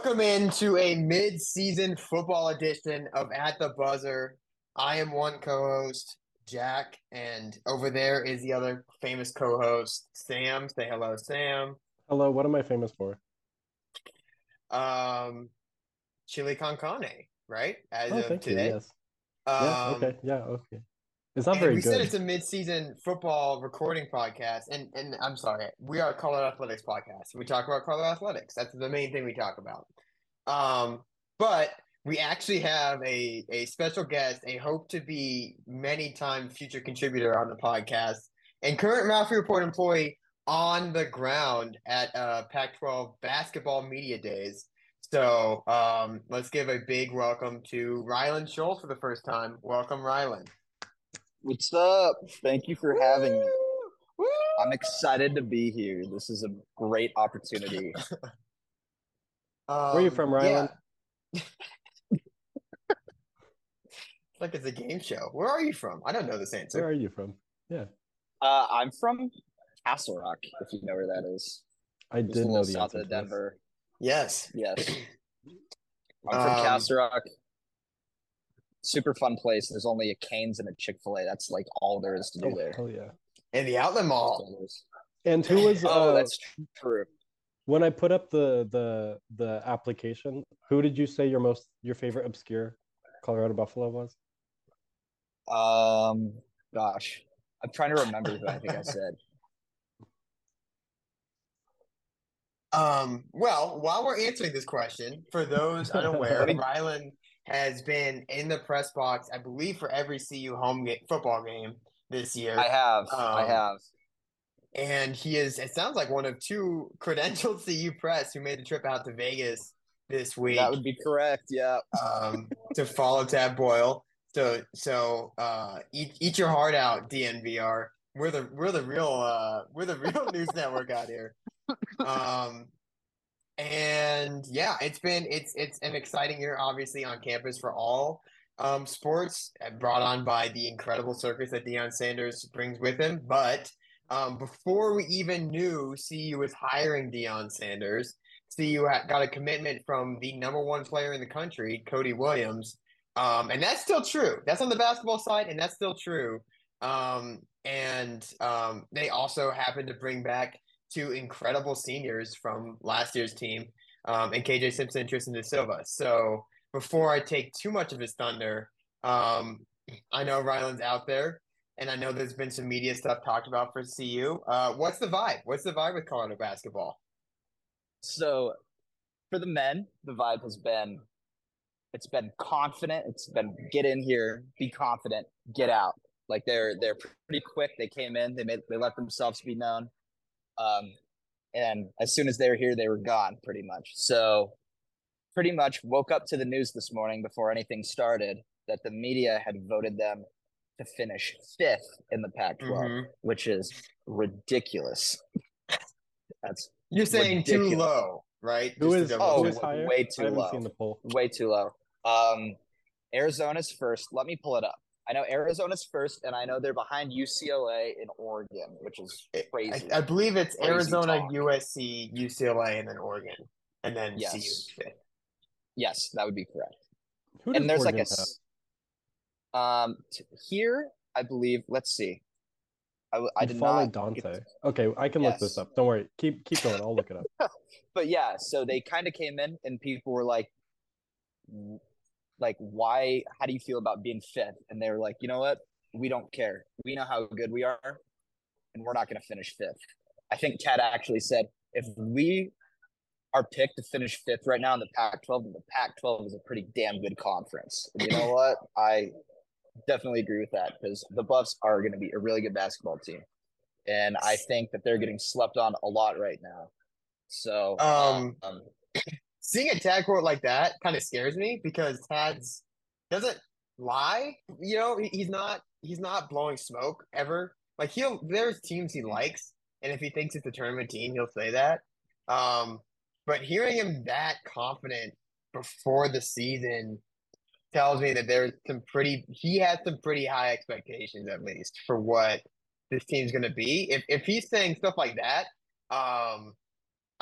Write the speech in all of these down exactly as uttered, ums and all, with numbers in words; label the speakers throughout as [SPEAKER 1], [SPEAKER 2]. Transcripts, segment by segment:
[SPEAKER 1] Welcome into a mid-season football edition of At the Buzzer. I am one co-host, Jack, and over there is the other famous co-host, Sam. Say hello, Sam.
[SPEAKER 2] Hello, what am I famous for?
[SPEAKER 1] Um, Chili con carne, right? As
[SPEAKER 2] Oh,
[SPEAKER 1] of
[SPEAKER 2] thank you.
[SPEAKER 1] today.
[SPEAKER 2] Yes. Yeah,
[SPEAKER 1] Um,
[SPEAKER 2] okay. Yeah, okay. It's not
[SPEAKER 1] and
[SPEAKER 2] very
[SPEAKER 1] we said
[SPEAKER 2] good.
[SPEAKER 1] it's a mid-season football recording podcast, and and I'm sorry, we are a Colorado Athletics podcast. We talk about Colorado Athletics. That's the main thing we talk about. Um, but we actually have a a special guest, a hope to be many time future contributor on the podcast, and current Malfi Report employee on the ground at uh, Pac twelve basketball media days. So um, let's give a big welcome to Rylan Schultz for the first time. Welcome, Rylan.
[SPEAKER 3] What's up? Thank you for having me.
[SPEAKER 1] Woo! Woo!
[SPEAKER 3] I'm excited to be here. This is a great opportunity.
[SPEAKER 2] Where are you
[SPEAKER 1] Um,
[SPEAKER 2] from, Ryland?
[SPEAKER 1] yeah, it's like it's a game show. Where are you from? I don't know this
[SPEAKER 2] Where
[SPEAKER 1] answer.
[SPEAKER 2] are you from? Yeah,
[SPEAKER 3] Uh, I'm from Castle Rock, if you know where that is.
[SPEAKER 2] I
[SPEAKER 3] Just a
[SPEAKER 2] did
[SPEAKER 3] little
[SPEAKER 2] know the
[SPEAKER 3] south
[SPEAKER 2] answer
[SPEAKER 3] of
[SPEAKER 2] to this.
[SPEAKER 3] Denver.
[SPEAKER 1] Yes.
[SPEAKER 3] Yes. I'm from
[SPEAKER 1] Um,
[SPEAKER 3] Castle Rock. Super fun place. There's only a Cane's and a Chick-fil-A. That's like all there is to do
[SPEAKER 2] Oh,
[SPEAKER 3] there.
[SPEAKER 2] hell yeah.
[SPEAKER 1] in the outlet
[SPEAKER 3] That's
[SPEAKER 1] mall.
[SPEAKER 3] all there is.
[SPEAKER 2] And who was
[SPEAKER 3] Oh,
[SPEAKER 2] uh
[SPEAKER 3] that's true.
[SPEAKER 2] when I put up the the the application, who did you say your most your favorite obscure Colorado Buffalo was?
[SPEAKER 3] Um, gosh. I'm trying to remember who I think I said.
[SPEAKER 1] Um, well, while we're answering this question, for those unaware,
[SPEAKER 3] Let me
[SPEAKER 1] Rylan has been in the press box, I believe, for every C U home ga- football game this
[SPEAKER 3] I
[SPEAKER 1] year.
[SPEAKER 3] have. I
[SPEAKER 1] Um,
[SPEAKER 3] have.
[SPEAKER 1] and he is, it sounds like one of two credentialed C U press who made the trip out to Vegas this
[SPEAKER 3] That
[SPEAKER 1] week
[SPEAKER 3] would be correct. Yeah.
[SPEAKER 1] um, to follow Tab Boyle. So, so uh, eat eat your heart out, D N V R. We're the we're the real uh, we're the real news network out here. Um, and yeah, it's been it's it's an exciting year, obviously, on campus for all um, sports, uh, brought on by the incredible circus that Deion Sanders brings with him. But um, before we even knew C U was hiring Deion Sanders, C U had, got a commitment from the number one player in the country, Cody Williams, um, and that's still true. That's on the basketball side, and that's still true. Um, and um, they also happened to bring back two incredible seniors from last year's team, um, and K J Simpson and Tristan De Silva. So before I take too much of his thunder, um, I know Ryland's out there, and I know there's been some media stuff talked about for C U. Uh, what's the vibe? What's the vibe with Colorado basketball?
[SPEAKER 3] So for the men, the vibe has been it's been confident. It's been get in here, be confident, get out. Like they're they're pretty quick. They came in, they made they let themselves be known. Um, and as soon as they were here, they were gone pretty much. So pretty much woke up to the news this morning before anything started that the media had voted them to finish fifth in the Pac twelve,
[SPEAKER 1] Mm-hmm.
[SPEAKER 3] which is ridiculous. That's
[SPEAKER 1] You're saying too
[SPEAKER 3] ridiculous.
[SPEAKER 1] low, right?
[SPEAKER 2] Who
[SPEAKER 1] Just to
[SPEAKER 2] is
[SPEAKER 1] double
[SPEAKER 3] Oh,
[SPEAKER 2] who
[SPEAKER 1] check.
[SPEAKER 2] is
[SPEAKER 3] w-
[SPEAKER 2] higher?
[SPEAKER 3] way
[SPEAKER 2] I
[SPEAKER 3] too
[SPEAKER 2] haven't seen
[SPEAKER 3] low.
[SPEAKER 2] the poll.
[SPEAKER 3] Way too low. Um, Arizona's first. Let me pull it up. I know Arizona's first, and I know they're behind U C L A and Oregon, which is
[SPEAKER 1] I,
[SPEAKER 3] crazy,
[SPEAKER 1] I believe it's
[SPEAKER 3] crazy
[SPEAKER 1] Arizona,
[SPEAKER 3] talk.
[SPEAKER 1] U S C, U C L A, and then Oregon, and then C U is
[SPEAKER 3] Yes,
[SPEAKER 1] fifth.
[SPEAKER 3] yes, that would be correct.
[SPEAKER 2] Who does
[SPEAKER 3] And there's like a
[SPEAKER 2] Oregon have?
[SPEAKER 3] s- um t- here, I believe. Let's see. I w- I did
[SPEAKER 2] Fale
[SPEAKER 3] not get.
[SPEAKER 2] Dante. Okay, I can look this
[SPEAKER 3] Yes,
[SPEAKER 2] up. Don't worry. Keep keep going. I'll look it up.
[SPEAKER 3] but yeah. So they kind of came in, and people were like, like, why? How do you feel about being fifth? And they were like, you know what? We don't care. We know how good we are, and we're not going to finish fifth. I think Ted actually said, if we are picked to finish fifth right now in the Pac twelve, then the Pac twelve is a pretty damn good conference. And you know what? I definitely agree with that because the Buffs are going to be a really good basketball team. And I think that they're getting slept on a lot right now. So,
[SPEAKER 1] Um,
[SPEAKER 3] um,
[SPEAKER 1] seeing a tag court like that kind of scares me because Tad's doesn't lie. You know, he, he's not he's not blowing smoke ever. Like he'll there's teams he likes, and if he thinks it's a tournament team, he'll say that. Um, but hearing him that confident before the season tells me that there's some pretty he has some pretty high expectations at least for what this team's gonna be. If if he's saying stuff like that, um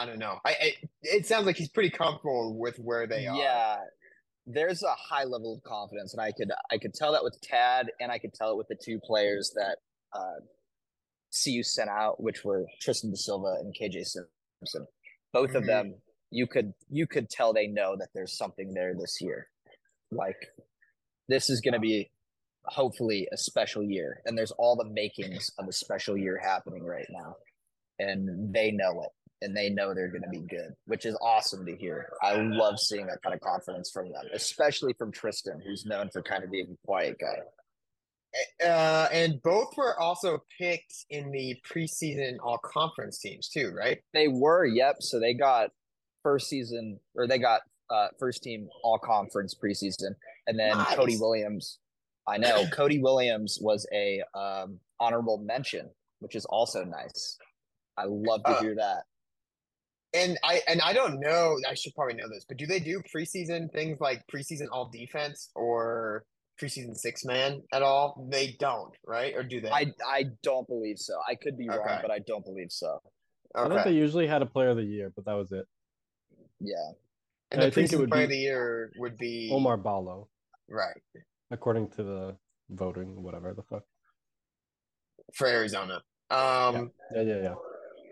[SPEAKER 1] I don't know. I, I it sounds like he's pretty comfortable with where they are.
[SPEAKER 3] Yeah, there's a high level of confidence, and I could I could tell that with Tad, and I could tell it with the two players that uh, C U sent out, which were Tristan Da Silva and K J Simpson. Both
[SPEAKER 1] Mhm.
[SPEAKER 3] of them, you could you could tell they know that there's something there this year. Like this is going to be hopefully a special year, and there's all the makings of a special year happening right now, and they know it, and they know they're going to be good, which is awesome to hear. I love seeing that kind of confidence from them, especially from Tristan, who's known for kind of being a quiet guy.
[SPEAKER 1] Uh, and both were also picked in the preseason all conference teams too, right?
[SPEAKER 3] They were, yep. So they got first season, or they got uh, first team all conference preseason, and then
[SPEAKER 1] Nice.
[SPEAKER 3] Cody Williams. I know Cody Williams was a um, honorable mention, which is also nice. I love to
[SPEAKER 1] Uh,
[SPEAKER 3] hear that.
[SPEAKER 1] And I and I don't know, I should probably know this, but do they do preseason things like preseason all defense or preseason six man at all? They don't, right? Or do they?
[SPEAKER 3] I I don't believe so. I could be wrong,
[SPEAKER 1] Okay.
[SPEAKER 3] but I don't believe so.
[SPEAKER 2] I think they
[SPEAKER 1] Okay.
[SPEAKER 2] usually had a player of the year, but that was it.
[SPEAKER 3] Yeah.
[SPEAKER 1] And
[SPEAKER 2] I
[SPEAKER 1] the
[SPEAKER 2] think it
[SPEAKER 1] preseason
[SPEAKER 2] would
[SPEAKER 1] player of
[SPEAKER 2] be
[SPEAKER 1] the year would be
[SPEAKER 2] Omar Ballo,
[SPEAKER 1] right
[SPEAKER 2] according to the voting, whatever the fuck.
[SPEAKER 1] for Arizona. Um
[SPEAKER 2] Yeah, yeah, yeah.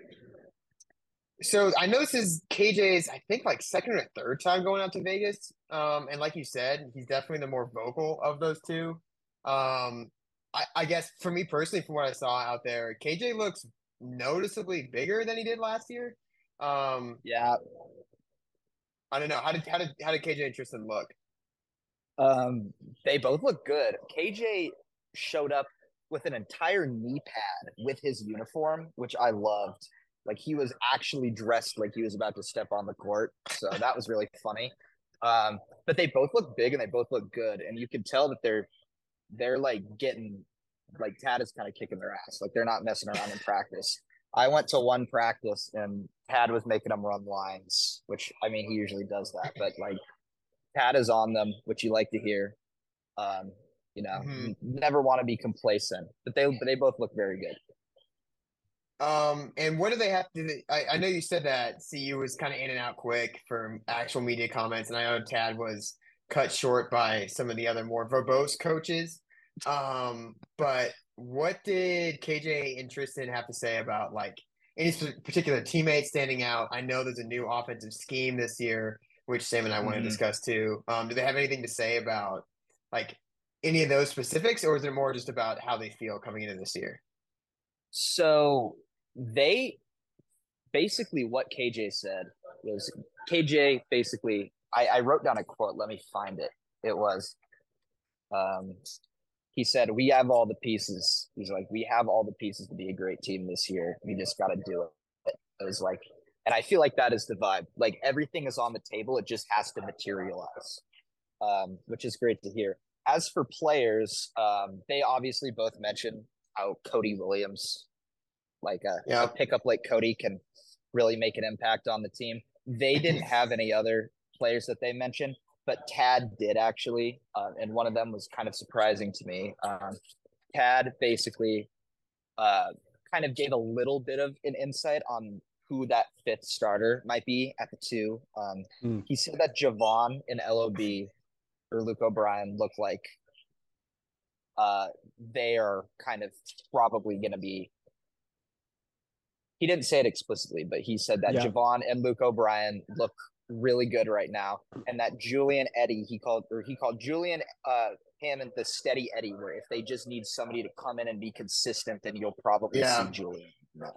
[SPEAKER 1] So I know this is K J's, I think, like second or third time going out to Vegas. Um, and like you said, he's definitely the more vocal of those two. Um, I, I guess for me personally, from what I saw out there, K J looks noticeably bigger than he did last year. Um,
[SPEAKER 3] Yeah.
[SPEAKER 1] I don't know. How did how did how did K J and Tristan look?
[SPEAKER 3] Um, they both look good. K J showed up with an entire knee pad with his uniform, which I loved. Like he was actually dressed like he was about to step on the court. So that was really funny. Um, but they both look big and they both look good. And you can tell that they're they're like getting like Tad is kind of kicking their ass. Like they're not messing around in practice. I went to one practice and Tad was making them run lines, which I mean he usually does that, but like Tad is on them, which you like to hear. Um, you know,
[SPEAKER 1] Mhm.
[SPEAKER 3] never want to be complacent, but they but they both look very good.
[SPEAKER 1] Um, and what do they have to? I, I know you said that C U was kind of in and out quick from actual media comments, and I know Tad was cut short by some of the other more verbose coaches. Um, but what did K J and Tristan have to say about like any sp- particular teammate standing out? I know there's a new offensive scheme this year, which Sam and I want to
[SPEAKER 3] Mhm.
[SPEAKER 1] discuss too. Um, do they have anything to say about like any of those specifics, or is it more just about how they feel coming into this year?
[SPEAKER 3] So they basically what K J said was K J basically I, I wrote down a quote. Let me find it. It was um he said, we have all the pieces. He's like, we have all the pieces to be a great team this year. We just got to do it. It was like, and I feel like that is the vibe. Like everything is on the table. It just has to materialize, um, which is great to hear. As for players, um, they obviously both mentioned how Cody Williams, like a,
[SPEAKER 1] Yeah.
[SPEAKER 3] a pickup like Cody, can really make an impact on the team. They didn't have any other players that they mentioned, but Tad did actually, uh, and one of them was kind of surprising to me. Um, Tad basically uh, kind of gave a little bit of an insight on who that fifth starter might be at the two. Um,
[SPEAKER 2] Mm.
[SPEAKER 3] He said that Javon and L O B or Luke O'Brien look like uh, they are kind of probably going to be. He didn't say it explicitly, but he said that
[SPEAKER 2] Yeah.
[SPEAKER 3] Javon and Luke O'Brien look really good right now, and that Julian Eddie he called or he called Julian uh, Hammond the steady Eddie, where if they just need somebody to come in and be consistent, then you'll probably
[SPEAKER 1] Yeah.
[SPEAKER 3] see Julian.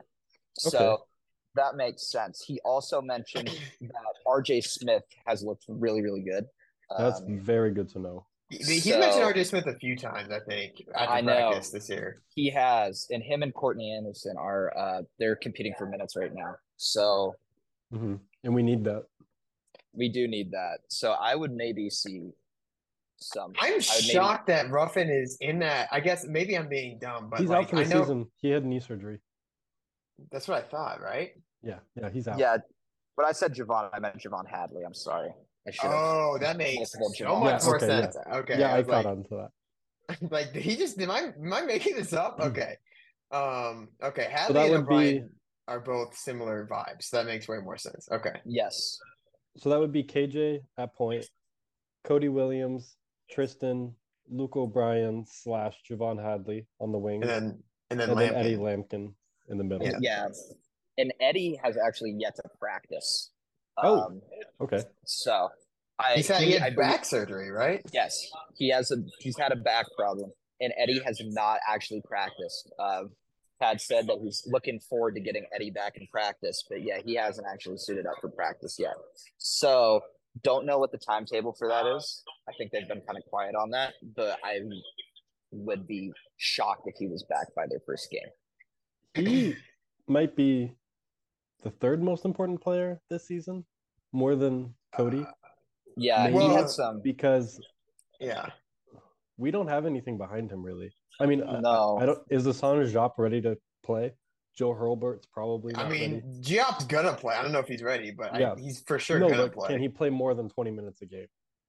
[SPEAKER 3] So that makes sense. He also mentioned that R J Smith has looked really, really good.
[SPEAKER 2] That's
[SPEAKER 3] Um,
[SPEAKER 2] very good to know.
[SPEAKER 1] He- He's
[SPEAKER 3] So-
[SPEAKER 1] mentioned R J Smith a few times, I think, at the
[SPEAKER 3] I know.
[SPEAKER 1] practice this year.
[SPEAKER 3] He has, and him and Courtney Anderson are uh, they're competing for minutes right now. So
[SPEAKER 2] hmm And we need that.
[SPEAKER 3] we do need that. So I would maybe see some.
[SPEAKER 1] I'm
[SPEAKER 3] I would maybe-
[SPEAKER 1] shocked that Ruffin is in that. I guess maybe I'm being dumb, but
[SPEAKER 2] He's
[SPEAKER 1] like
[SPEAKER 2] out for
[SPEAKER 1] I
[SPEAKER 2] the
[SPEAKER 1] know
[SPEAKER 2] season. He had knee surgery.
[SPEAKER 1] that's what I thought, right?
[SPEAKER 2] Yeah, yeah, he's out.
[SPEAKER 3] Yeah, but I said Javon. I meant Javon Hadley. I'm sorry. I should have.
[SPEAKER 1] Oh, that makes
[SPEAKER 3] multiple
[SPEAKER 1] so
[SPEAKER 3] Javon.
[SPEAKER 1] much
[SPEAKER 2] Yeah,
[SPEAKER 1] more
[SPEAKER 2] okay,
[SPEAKER 1] sense. Okay,
[SPEAKER 2] yeah,
[SPEAKER 1] I
[SPEAKER 2] I
[SPEAKER 1] was
[SPEAKER 2] caught
[SPEAKER 1] like,
[SPEAKER 2] on to that.
[SPEAKER 1] like did he just am I am I making this up? Okay, um, okay,
[SPEAKER 2] So
[SPEAKER 1] Hadley
[SPEAKER 2] that
[SPEAKER 1] and
[SPEAKER 2] would be
[SPEAKER 1] O'Brien. are both similar vibes. So that makes way more sense. Okay.
[SPEAKER 3] Yes.
[SPEAKER 2] So that would be K J at point, Cody Williams, Tristan, Luke O'Brien slash Javon Hadley on the wings,
[SPEAKER 1] And then and then
[SPEAKER 2] and then Eddie
[SPEAKER 1] Lampkin.
[SPEAKER 2] Lampkin in the middle.
[SPEAKER 3] And, yeah. And Eddie has actually yet to practice.
[SPEAKER 2] Oh,
[SPEAKER 3] Um,
[SPEAKER 2] okay.
[SPEAKER 3] So I
[SPEAKER 1] He's had, he had
[SPEAKER 3] I
[SPEAKER 1] back
[SPEAKER 3] believe,
[SPEAKER 1] surgery, right?
[SPEAKER 3] yes, he has a he's had a back problem, and Eddie has not actually practiced. Uh, Tad said that he's looking forward to getting Eddie back in practice, but yeah, he hasn't actually suited up for practice yet. So don't know what the timetable for that is. I think they've been kind of quiet on that, but I would be shocked if he was back by their first game.
[SPEAKER 2] He might be the third most important player this season, more than Cody.
[SPEAKER 3] Yeah,
[SPEAKER 2] Maybe.
[SPEAKER 3] he
[SPEAKER 1] Well,
[SPEAKER 3] had some.
[SPEAKER 2] Because
[SPEAKER 1] Yeah.
[SPEAKER 2] we don't have anything behind him really. I mean,
[SPEAKER 3] No.
[SPEAKER 2] I, I don't. Is Assange Jop ready to play? Joe Hurlbert's probably not
[SPEAKER 1] I mean,
[SPEAKER 2] ready.
[SPEAKER 1] Giop's gonna play. I don't know if he's ready, but
[SPEAKER 2] Yeah.
[SPEAKER 1] I, he's for sure
[SPEAKER 2] No,
[SPEAKER 1] gonna
[SPEAKER 2] but
[SPEAKER 1] play.
[SPEAKER 2] can he play more than twenty minutes a game?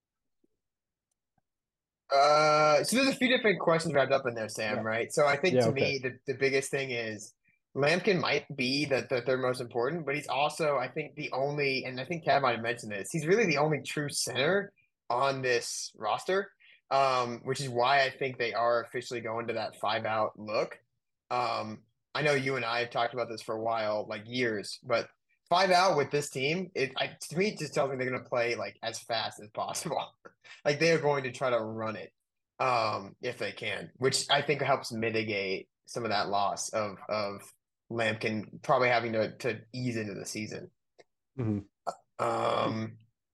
[SPEAKER 1] Uh, so there's a few different questions wrapped up in there, Sam,
[SPEAKER 2] Yeah.
[SPEAKER 1] right? So I think
[SPEAKER 2] Yeah,
[SPEAKER 1] to
[SPEAKER 2] okay.
[SPEAKER 1] me, the, the biggest thing is Lampkin might be the, the third most important, but he's also, I think, the only, and I think Cat might have mentioned this, he's really the only true center on this roster, um, which is why I think they are officially going to that five out look. Um, I know you and I have talked about this for a while, like years, but five out with this team, it I, to me it just tells me they're going to play like as fast as possible. Like they are going to try to run it um, if they can, which I think helps mitigate some of that loss of of Lampkin probably having to to ease into the season.
[SPEAKER 2] Mm-hmm.
[SPEAKER 1] Um,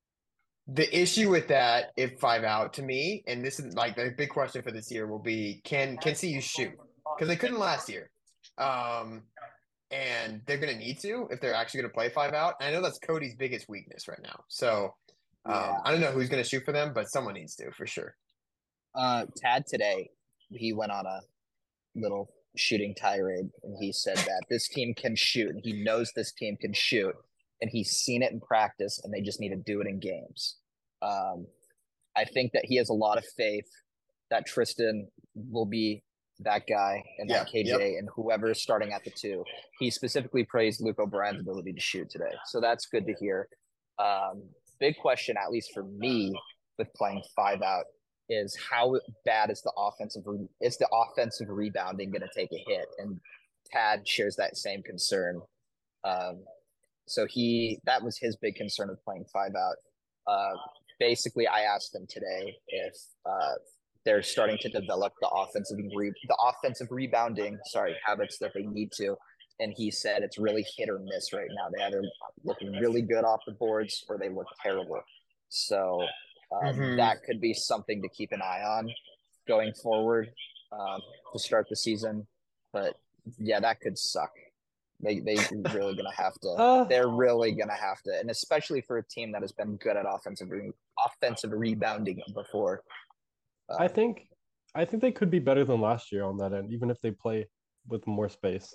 [SPEAKER 1] the issue with that, if five out to me, and this is like the big question for this year will be can can C U shoot? Because they couldn't last year. Um, and they're going to need to if they're actually going to play five out. And I know that's Cody's biggest weakness right now. So um,
[SPEAKER 3] Yeah.
[SPEAKER 1] I don't know who's going to shoot for them, but someone needs to for sure.
[SPEAKER 3] Uh, Tad today, he went on a little shooting tirade, and he said that this team can shoot, and he knows this team can shoot, and he's seen it in practice, and they just need to do it in games. Um, I think that he has a lot of faith that Tristan will be that guy and
[SPEAKER 1] Yeah,
[SPEAKER 3] that K J
[SPEAKER 1] yep.
[SPEAKER 3] and whoever is starting at the two. He specifically praised Luke O'Brien's ability to shoot today, so that's good to hear. Um, big question, at least for me, with playing five out, is how bad is the offensive re- is the offensive rebounding going to take a hit? And Tad shares that same concern. Um, so he that was his big concern of playing five out. Uh, basically, I asked him today if uh, they're starting to develop the offensive re- the offensive rebounding sorry habits that they need to, and he said it's really hit or miss right now. They either look really good off the boards or they look terrible. So um,
[SPEAKER 1] Mhm.
[SPEAKER 3] that could be something to keep an eye on going forward um, to start the season. But yeah, that could suck. They they really gonna have to.
[SPEAKER 2] Uh,
[SPEAKER 3] they're really gonna have to, and especially for a team that has been good at offensive re- offensive rebounding before. Uh,
[SPEAKER 2] I think I think they could be better than last year on that end, even if they play with more space.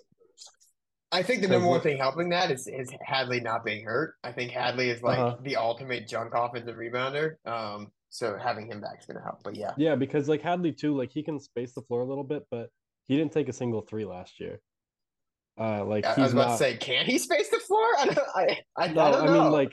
[SPEAKER 1] I think the
[SPEAKER 2] Because
[SPEAKER 1] number one
[SPEAKER 2] what-
[SPEAKER 1] thing helping that is, is Hadley not being hurt. I think Hadley is like
[SPEAKER 2] Uh-huh.
[SPEAKER 1] the ultimate junk offensive rebounder. Um, so having him back is going to help. But yeah,
[SPEAKER 2] Yeah, because like Hadley too, like he can space the floor a little bit, but he didn't take a single three last year. Uh, like
[SPEAKER 1] I, I
[SPEAKER 2] he's
[SPEAKER 1] was about
[SPEAKER 2] not.
[SPEAKER 1] to say, can he space the floor? I don't, I, I,
[SPEAKER 2] No,
[SPEAKER 1] I don't
[SPEAKER 2] I
[SPEAKER 1] know.
[SPEAKER 2] mean like,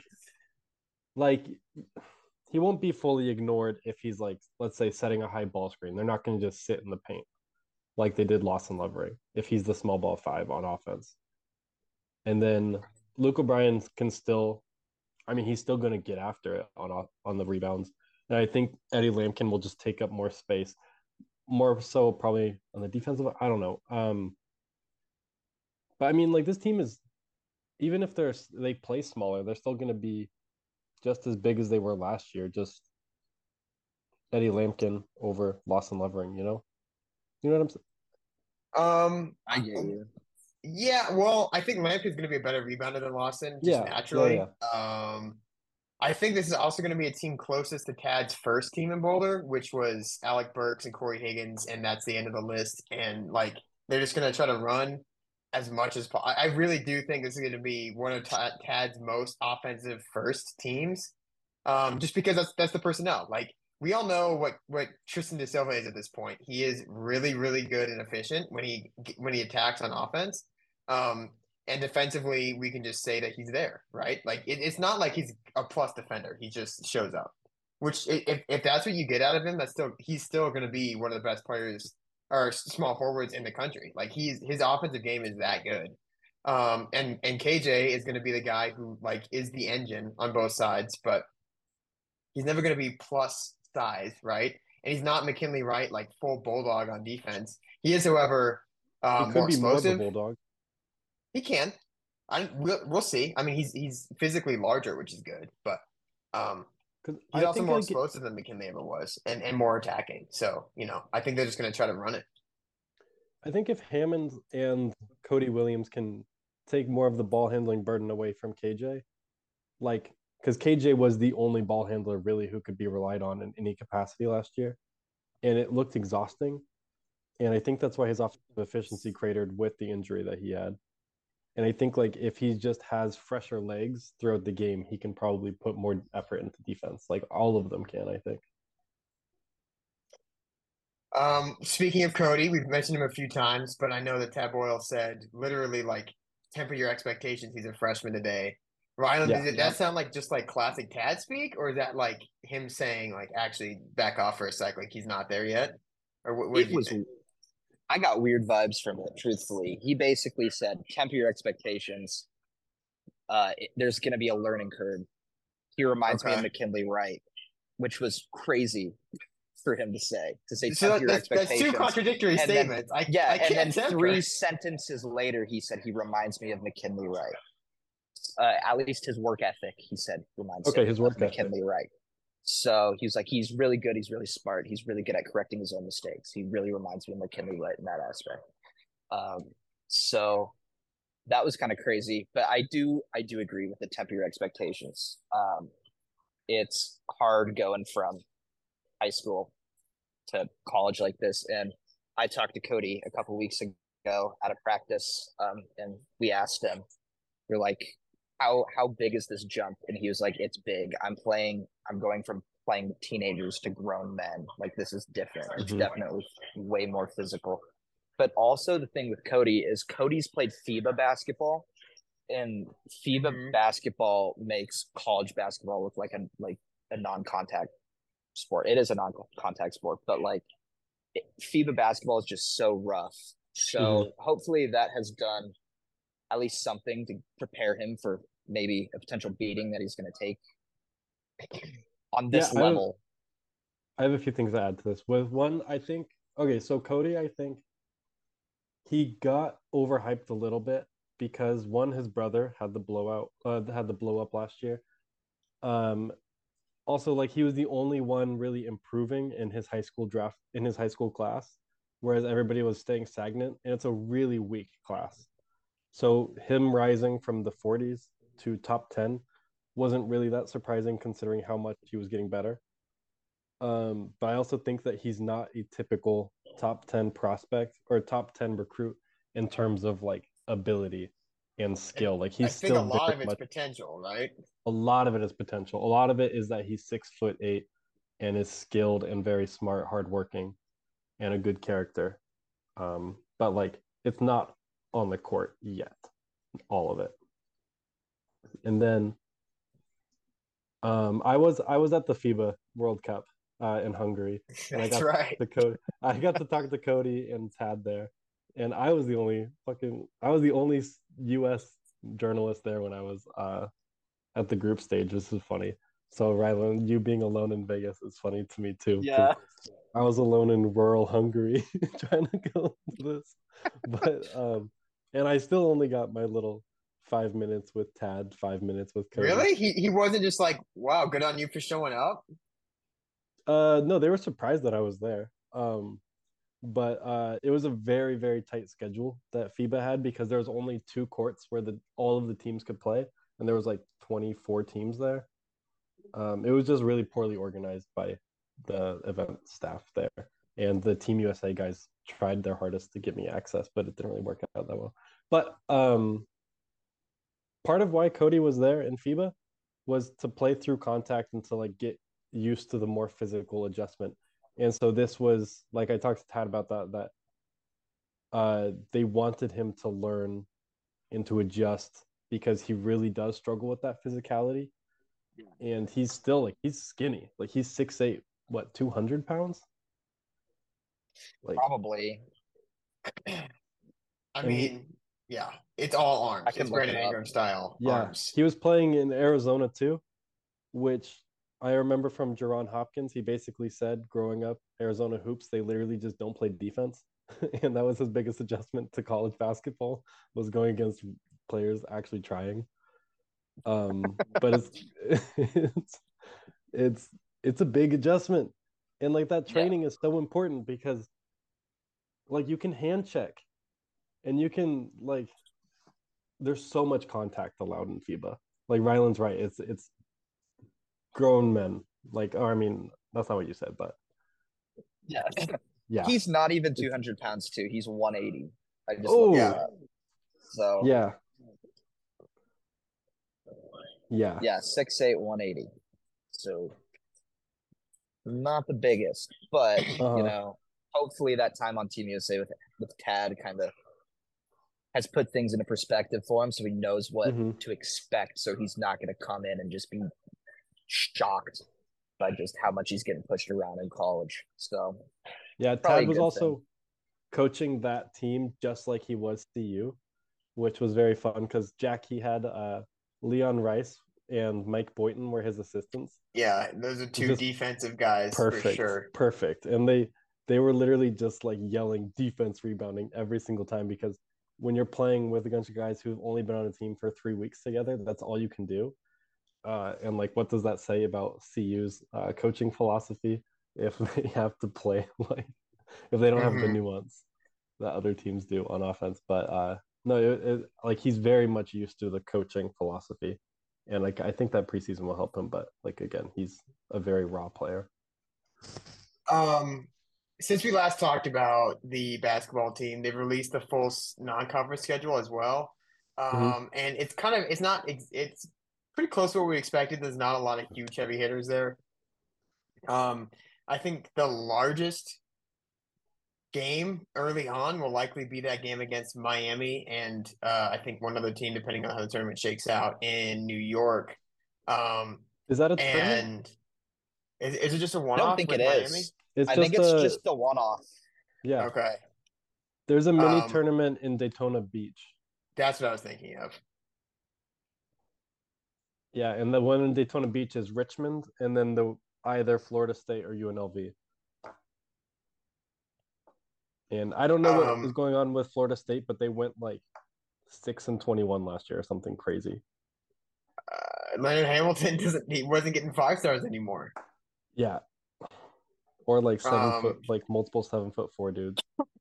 [SPEAKER 2] like he won't be fully ignored if he's like, let's say, setting a high ball screen. They're not going to just sit in the paint like they did Lawson Levering if he's the small ball five on offense. And then Luke O'Brien can still, I mean, he's still going to get after it on on the rebounds. And I think Eddie Lampkin will just take up more space, more so probably on the defensive. I don't know. Um, but I mean, like this team is, even if they're they play smaller, they're still going to be just as big as they were last year. Just Eddie Lampkin over Lawson Levering, you know, you know what I'm saying?
[SPEAKER 1] Um,
[SPEAKER 3] I get you.
[SPEAKER 1] Yeah, well, I think Lampkin's going to be a better rebounder than Lawson, just
[SPEAKER 2] Yeah, yeah,
[SPEAKER 1] naturally.
[SPEAKER 2] yeah.
[SPEAKER 1] Um, I think this is also going to be a team closest to Tad's first team in Boulder, which was Alec Burks and Corey Higgins, and that's the end of the list. And like they're just going to try to run as much as possible. I really do think this is going to be one of Ta- Tad's most offensive first teams, um, just because that's that's the personnel. Like we all know what what Tristan De Silva is at this point. He is really really good and efficient when he when he attacks on offense. Um, and defensively, we can just say that he's there, right? Like it, it's not like he's a plus defender. He just shows up. Which if if that's what you get out of him, that's still he's still going to be one of the best players or small forwards in the country. Like he's his offensive game is that good. Um, and and K J is going to be the guy who like is the engine on both sides, but he's never going to be plus size, right? And he's not McKinley Wright, like full bulldog on defense. He is, however,
[SPEAKER 2] He
[SPEAKER 1] uh,
[SPEAKER 2] could
[SPEAKER 1] more
[SPEAKER 2] be more of a
[SPEAKER 1] explosive.
[SPEAKER 2] bulldog.
[SPEAKER 1] He can. I we'll, we'll see. I mean, he's he's physically larger, which is good, but um,
[SPEAKER 2] Because
[SPEAKER 1] he's
[SPEAKER 2] I
[SPEAKER 1] also
[SPEAKER 2] think
[SPEAKER 1] more
[SPEAKER 2] like
[SPEAKER 1] explosive than McKinley ever was, and and more attacking. So you know, I think they're just going to try to run it.
[SPEAKER 2] I think if Hammond and Cody Williams can take more of the ball handling burden away from K J, like because K J was the only ball handler really who could be relied on in any capacity last year, and it looked exhausting. And I think that's why his offensive efficiency cratered with the injury that he had. And I think like if he just has fresher legs throughout the game, he can probably put more effort into defense. Like all of them can, I think.
[SPEAKER 1] Um, speaking of Cody, we've mentioned him a few times, but I know that Tab Boyle said literally like temper your expectations. He's a freshman today. Rylan,
[SPEAKER 2] Yeah.
[SPEAKER 1] does it, that sound like just like classic Tad speak, or is that like him saying like actually back off for a sec, like he's not there yet, or what, what
[SPEAKER 3] It
[SPEAKER 1] did you
[SPEAKER 3] was.
[SPEAKER 1] think?
[SPEAKER 3] I got weird vibes from it. Truthfully, he basically said, "Temper your expectations. Uh, it, there's going to be a learning curve." He reminds me of
[SPEAKER 1] Okay,
[SPEAKER 3] McKinley Wright, which was crazy for him to say. To say,
[SPEAKER 1] so
[SPEAKER 3] "Temper
[SPEAKER 1] that,
[SPEAKER 3] your
[SPEAKER 1] that's that's two
[SPEAKER 3] expectations,"
[SPEAKER 1] contradictory
[SPEAKER 3] and then
[SPEAKER 1] statements. I
[SPEAKER 3] yeah,
[SPEAKER 1] I
[SPEAKER 3] and
[SPEAKER 1] can't
[SPEAKER 3] then
[SPEAKER 1] temper.
[SPEAKER 3] three sentences later, he said he reminds me of McKinley Wright. Uh, at least his work ethic, he said, reminds
[SPEAKER 2] Okay,
[SPEAKER 3] him
[SPEAKER 2] his
[SPEAKER 3] of
[SPEAKER 2] work ethic.
[SPEAKER 3] McKinley Wright. So he was like, he's really good. He's really smart. He's really good at correcting his own mistakes. He really reminds me of McKinley Wright in that aspect. Um, so that was kind of crazy, but I do I do agree with the temper your expectations. Um, it's hard going from high school to college like this, and I talked to Cody a couple weeks ago at a practice, um, and we asked him, we're like, how how big is this jump? And he was like, it's big. I'm playing. I'm going from playing with teenagers to grown men. Like this is different. It's
[SPEAKER 2] Mhm.
[SPEAKER 3] definitely way more physical. But also the thing with Cody is Cody's played FIBA basketball, and FIBA
[SPEAKER 1] Mhm.
[SPEAKER 3] basketball makes college basketball look like a like a non-contact sport. It is a non-contact sport, but like it, FIBA basketball is just so rough. So
[SPEAKER 2] Mhm.
[SPEAKER 3] hopefully that has done at least something to prepare him for maybe a potential beating that he's going to take on
[SPEAKER 2] Yeah,
[SPEAKER 3] this
[SPEAKER 2] I have,
[SPEAKER 3] level.
[SPEAKER 2] I have a few things to add to this. With one, I think okay, so Cody, I think he got overhyped a little bit because one, his brother had the blowout, uh, had the blow up last year. Um, also, like he was the only one really improving in his high school draft in his high school class, whereas everybody was staying stagnant, and it's a really weak class. So him rising from the forties to top ten wasn't really that surprising considering how much he was getting better. Um, but I also think that he's not a typical top ten prospect or top ten recruit in terms of like ability and
[SPEAKER 1] I,
[SPEAKER 2] skill. Like
[SPEAKER 1] I
[SPEAKER 2] he's
[SPEAKER 1] think a
[SPEAKER 2] still
[SPEAKER 1] lot
[SPEAKER 2] very
[SPEAKER 1] of it's
[SPEAKER 2] much
[SPEAKER 1] potential, right?
[SPEAKER 2] a lot of it is potential. A lot of it is that he's six foot eight and is skilled and very smart, hardworking, and a good character. Um, but like it's not on the court yet, all of it. And then um, I was I was at the FIBA World Cup uh, in Hungary, and I
[SPEAKER 1] That's
[SPEAKER 2] got
[SPEAKER 1] right.
[SPEAKER 2] the Cody. I got to talk to Cody and Tad there, and I was the only fucking I was the only U S journalist there when I was uh, at the group stage. This is funny. So Rylan, you being alone in Vegas is funny to me too, because
[SPEAKER 3] Yeah.
[SPEAKER 2] I was alone in rural Hungary trying to go to this, but um, and I still only got my little five minutes with Tad, five minutes with Cody.
[SPEAKER 1] Really? He he wasn't just like, wow, good on you for showing up.
[SPEAKER 2] Uh, no, they were surprised that I was there. Um, but uh, it was a very very tight schedule that FIBA had because there was only two courts where the all of the teams could play, and there was like twenty-four teams there. Um, it was just really poorly organized by the event staff there, and the Team U S A guys tried their hardest to get me access, but it didn't really work out that well. But um, part of why Cody was there in FIBA was to play through contact and to like get used to the more physical adjustment. And so this was like I talked to Tad about that that uh, they wanted him to learn and to adjust because he really does struggle with that physicality. And he's still like he's skinny. Like he's six eight, what, two hundred pounds? Like
[SPEAKER 3] Probably.
[SPEAKER 1] I
[SPEAKER 2] And
[SPEAKER 1] mean,
[SPEAKER 2] he-
[SPEAKER 1] yeah, it's all arms.
[SPEAKER 3] I can
[SPEAKER 1] It's
[SPEAKER 3] look
[SPEAKER 1] Brandon
[SPEAKER 3] it up.
[SPEAKER 1] Ingram style
[SPEAKER 2] yeah,
[SPEAKER 1] arms.
[SPEAKER 2] he was playing in Arizona too, which I remember from Jerron Hopkins. He basically said growing up, Arizona hoops, they literally just don't play defense. And that was his biggest adjustment to college basketball, was going against players actually trying. Um, but it's it's it's it's a big adjustment. And like that training is so important because like you can hand check and you can like there's so much contact allowed in FIBA. Like Ryland's right. It's it's grown men. Like, or I mean, that's not what you said, but
[SPEAKER 3] Yeah.
[SPEAKER 2] yeah.
[SPEAKER 3] He's not even two hundred pounds too. He's one eighty. I just
[SPEAKER 2] Oh,
[SPEAKER 3] looked
[SPEAKER 1] yeah.
[SPEAKER 3] it up. So
[SPEAKER 2] yeah. Yeah.
[SPEAKER 3] yeah, six eight, one eighty. So not the biggest, but
[SPEAKER 2] Uh-huh.
[SPEAKER 3] you know, hopefully that time on Team U S A with with Tad kind of has put things into perspective for him, so he knows what
[SPEAKER 2] Mhm.
[SPEAKER 3] to expect. So he's not going to come in and just be shocked by just how much he's getting pushed around in college. So
[SPEAKER 2] Yeah,
[SPEAKER 3] Probably
[SPEAKER 2] Tad
[SPEAKER 3] a
[SPEAKER 2] was
[SPEAKER 3] good
[SPEAKER 2] also coaching that team just like he was C U, which was very fun because Jack, he had uh, Leon Rice and Mike Boynton were his assistants.
[SPEAKER 1] Yeah, those are two
[SPEAKER 2] Just
[SPEAKER 1] defensive guys for
[SPEAKER 2] Perfect,
[SPEAKER 1] sure.
[SPEAKER 2] perfect. And they they were literally just like yelling defense rebounding every single time because when you're playing with a bunch of guys who've only been on a team for three weeks together, that's all you can do. Uh, and like, what does that say about C U's uh, coaching philosophy if they have to play like if they don't have the
[SPEAKER 1] Mhm.
[SPEAKER 2] nuance that other teams do on offense? But uh, no, it, it, like he's very much used to the coaching philosophy, and like I think that preseason will help him. But like again, he's a very raw player.
[SPEAKER 1] Um, since we last talked about the basketball team, they've released the full s- non-conference schedule as well. Um,
[SPEAKER 2] Mhm.
[SPEAKER 1] and it's kind of it's not it's, it's pretty close to what we expected. There's not a lot of huge heavy hitters there. Um, I think the largest game early on will likely be that game against Miami and uh, I think one other team, depending on how the tournament shakes out in New York. Um,
[SPEAKER 2] Is that a tournament?
[SPEAKER 1] and is, is it just a
[SPEAKER 3] I
[SPEAKER 1] one-off
[SPEAKER 3] don't think
[SPEAKER 1] with
[SPEAKER 3] it
[SPEAKER 1] Miami?
[SPEAKER 3] is.
[SPEAKER 2] It's
[SPEAKER 3] I
[SPEAKER 2] just
[SPEAKER 3] think it's
[SPEAKER 2] a
[SPEAKER 3] just a one off.
[SPEAKER 2] yeah.
[SPEAKER 1] Okay,
[SPEAKER 2] There's a mini
[SPEAKER 1] Um,
[SPEAKER 2] tournament in Daytona Beach.
[SPEAKER 1] that's what I was thinking of.
[SPEAKER 2] Yeah, and the one in Daytona Beach is Richmond, and then the either Florida State or U N L V. And I don't know what
[SPEAKER 1] Um,
[SPEAKER 2] is going on with Florida State, but they went like six and twenty-one last year or something crazy.
[SPEAKER 1] uh, Leonard Hamilton doesn't he wasn't getting five stars anymore.
[SPEAKER 2] Yeah, or like seven
[SPEAKER 1] Um,
[SPEAKER 2] foot, like multiple seven foot four dudes.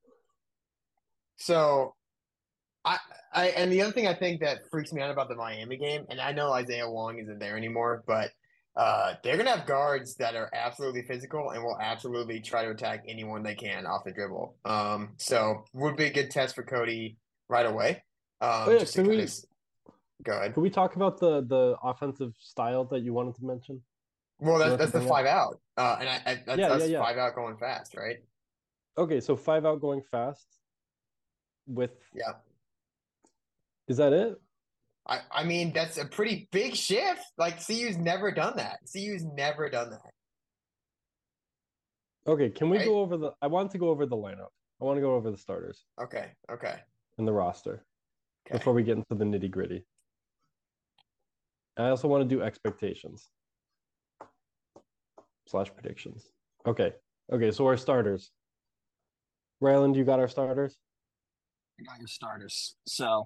[SPEAKER 1] So I, I and the other thing I think that freaks me out about the Miami game, and I know Isaiah Wong isn't there anymore, but uh, they're gonna have guards that are absolutely physical and will absolutely try to attack anyone they can off the dribble. Um, so would be a good test for Cody right away. Um,
[SPEAKER 2] Oh yeah,
[SPEAKER 1] just to
[SPEAKER 2] can
[SPEAKER 1] kind
[SPEAKER 2] we
[SPEAKER 1] of go ahead.
[SPEAKER 2] can we talk about the the offensive style that you wanted to mention?
[SPEAKER 1] Well,
[SPEAKER 2] You
[SPEAKER 1] that's
[SPEAKER 2] wanted to
[SPEAKER 1] that's the
[SPEAKER 2] bring up?
[SPEAKER 1] five out, uh, and I, I that's
[SPEAKER 2] Yeah, yeah,
[SPEAKER 1] us
[SPEAKER 2] yeah.
[SPEAKER 1] five out going fast, right?
[SPEAKER 2] Okay, so five out going fast. With
[SPEAKER 1] Yeah.
[SPEAKER 2] is that it?
[SPEAKER 1] I, I mean, that's a pretty big shift. Like C U's never done that. C U's never done that.
[SPEAKER 2] Okay, can we
[SPEAKER 1] Right?
[SPEAKER 2] go over the? I want to go over the lineup. I want to go over the starters
[SPEAKER 1] Okay. Okay.
[SPEAKER 2] and the roster
[SPEAKER 1] Okay.
[SPEAKER 2] before we get into the nitty gritty. I also want to do expectations slash predictions. Okay. Okay, so our starters. Ryland, you got our starters?
[SPEAKER 3] I got your starters. So,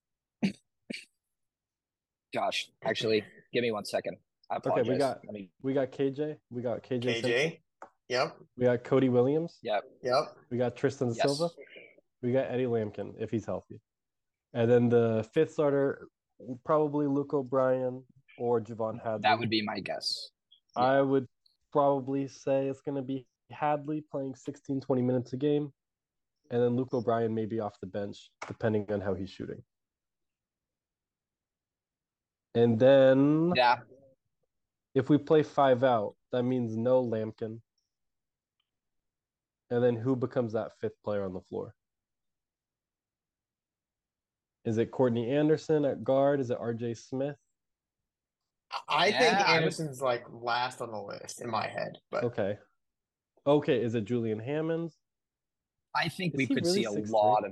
[SPEAKER 3] gosh, actually, give me one second. I
[SPEAKER 2] Okay,
[SPEAKER 3] apologize.
[SPEAKER 2] we got
[SPEAKER 3] Let me.
[SPEAKER 2] we got K J. We got K J.
[SPEAKER 1] K
[SPEAKER 2] Simpson.
[SPEAKER 1] J. Yep.
[SPEAKER 2] We got Cody Williams.
[SPEAKER 3] Yep.
[SPEAKER 1] Yep.
[SPEAKER 2] We got Tristan
[SPEAKER 3] Yes.
[SPEAKER 2] Silva. We got Eddie Lampkin if he's healthy. And then the fifth starter, probably Luke O'Brien or Javon Hadley.
[SPEAKER 3] That would be my guess. Yeah.
[SPEAKER 2] I would probably say it's going to be Hadley playing sixteen, twenty minutes a game. And then Luke O'Brien may be off the bench, depending on how he's shooting. And then
[SPEAKER 3] Yeah.
[SPEAKER 2] if we play five out, that means no Lampkin. And then who becomes that fifth player on the floor? Is it Courtney Anderson at guard? Is it R J Smith?
[SPEAKER 1] I think
[SPEAKER 3] Yeah, I would.
[SPEAKER 1] Anderson's like last on the list in my head, but
[SPEAKER 2] Okay. Okay, is it Julian Hammonds?
[SPEAKER 3] I think
[SPEAKER 2] Is
[SPEAKER 3] we
[SPEAKER 2] he
[SPEAKER 3] could
[SPEAKER 2] really
[SPEAKER 3] see a
[SPEAKER 2] six three?
[SPEAKER 3] lot of.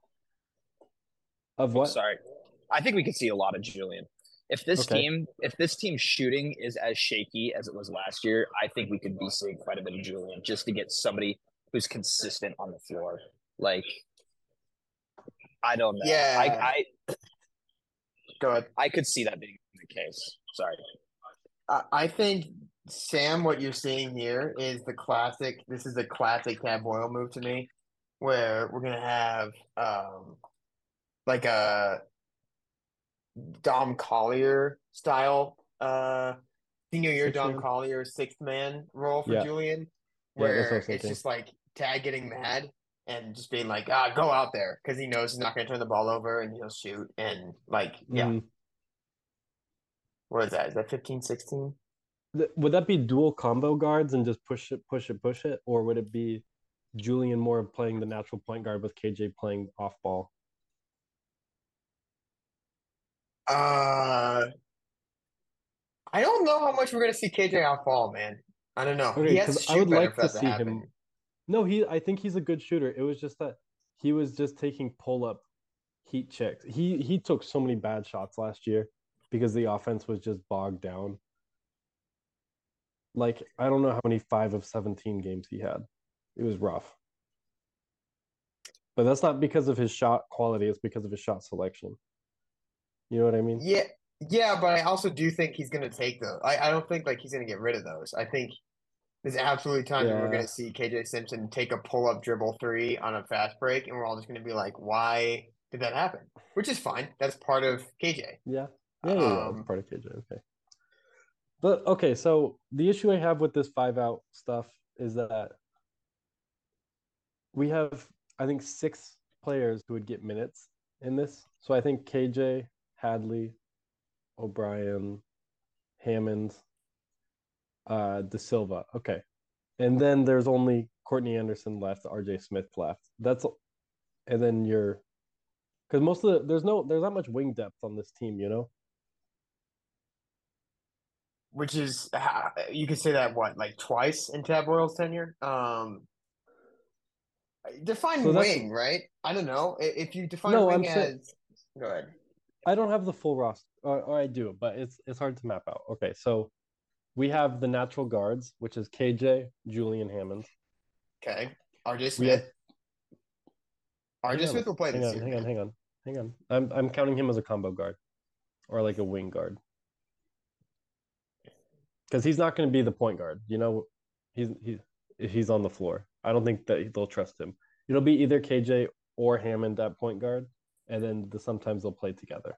[SPEAKER 2] Of
[SPEAKER 3] Oh,
[SPEAKER 2] what?
[SPEAKER 3] sorry. I think we could see a lot of Julian. If this
[SPEAKER 2] Okay.
[SPEAKER 3] team, if this team's shooting is as shaky as it was last year, I think we could be seeing quite a bit of Julian just to get somebody who's consistent on the floor. Like, I don't know.
[SPEAKER 1] yeah,
[SPEAKER 3] I I
[SPEAKER 1] go ahead.
[SPEAKER 3] I could see that being the case. Sorry.
[SPEAKER 1] I, I think Sam, what you're seeing here is the classic. This is a classic Tab Boyle move to me, where we're gonna have um like a Dom Collier style uh senior year
[SPEAKER 2] Six
[SPEAKER 1] Dom
[SPEAKER 2] man?
[SPEAKER 1] Collier sixth man role for
[SPEAKER 2] Yeah.
[SPEAKER 1] Julian,
[SPEAKER 2] Yeah, that's what I
[SPEAKER 1] where
[SPEAKER 2] was
[SPEAKER 1] it's
[SPEAKER 2] thinking.
[SPEAKER 1] just like Tag getting mad and just being like, ah, go out there because he knows he's not going to turn the ball over and he'll shoot. And like, yeah,
[SPEAKER 2] Mhm.
[SPEAKER 1] what is that? Is that fifteen, sixteen?
[SPEAKER 2] Th- Would that be dual combo guards and just push it, push it, push it? Or would it be Julian Moore playing the natural point guard with K J playing off ball?
[SPEAKER 1] Uh, I don't know how much we're going to see K J off ball, man. I don't know.
[SPEAKER 2] Okay,
[SPEAKER 1] He has
[SPEAKER 2] because
[SPEAKER 1] to
[SPEAKER 2] I would
[SPEAKER 1] shoot better
[SPEAKER 2] like
[SPEAKER 1] for
[SPEAKER 2] to
[SPEAKER 1] that to
[SPEAKER 2] see
[SPEAKER 1] happen.
[SPEAKER 2] him. No, he. I think he's a good shooter. It was just that he was just taking pull up heat checks. He he took so many bad shots last year because the offense was just bogged down. Like I don't know how many five of seventeen games he had. It was rough. But that's not because of his shot quality, it's because of his shot selection. You know what I mean?
[SPEAKER 1] Yeah, yeah, but I also do think he's going to take those. I, I don't think like he's going to get rid of those. I think there's absolutely times when we're going
[SPEAKER 2] Yeah.
[SPEAKER 1] to see K J Simpson take a pull up dribble three on a fast break, and we're all just going to be like, why did that happen? Which is fine. That's part of K J.
[SPEAKER 2] Yeah. Yeah, yeah, yeah. That's
[SPEAKER 1] Um,
[SPEAKER 2] part of K J. Okay. But okay, so the issue I have with this five out stuff is that we have, I think, six players who would get minutes in this. So I think K J, Hadley, O'Brien, Hammond, uh, De Silva. Okay. And then there's only Courtney Anderson left, R J Smith left. That's and then you're because most of the there's no there's not much wing depth on this team, you know?
[SPEAKER 1] which is you could say that what like twice in Tab Royal's tenure. Um, define
[SPEAKER 2] So that's
[SPEAKER 1] wing, right? I don't know if you define
[SPEAKER 2] no, I'm
[SPEAKER 1] wing
[SPEAKER 2] saying
[SPEAKER 1] as. Go ahead.
[SPEAKER 2] I don't have the full roster, or, or I do, but it's it's hard to map out. Okay, so we have the natural guards, which is K J, Julian Hammond.
[SPEAKER 1] Okay, R J
[SPEAKER 2] We have
[SPEAKER 1] Smith. R J
[SPEAKER 2] hang on,
[SPEAKER 1] Smith will play
[SPEAKER 2] hang
[SPEAKER 1] this
[SPEAKER 2] on,
[SPEAKER 1] year.
[SPEAKER 2] hang on,
[SPEAKER 1] Man.
[SPEAKER 2] hang on, hang on. I'm I'm counting him as a combo guard or like a wing guard because he's not going to be the point guard. You know, he's he's he's on the floor. I don't think that they'll trust him. It'll be either K J or Hammond at point guard, and then the, sometimes they'll play together.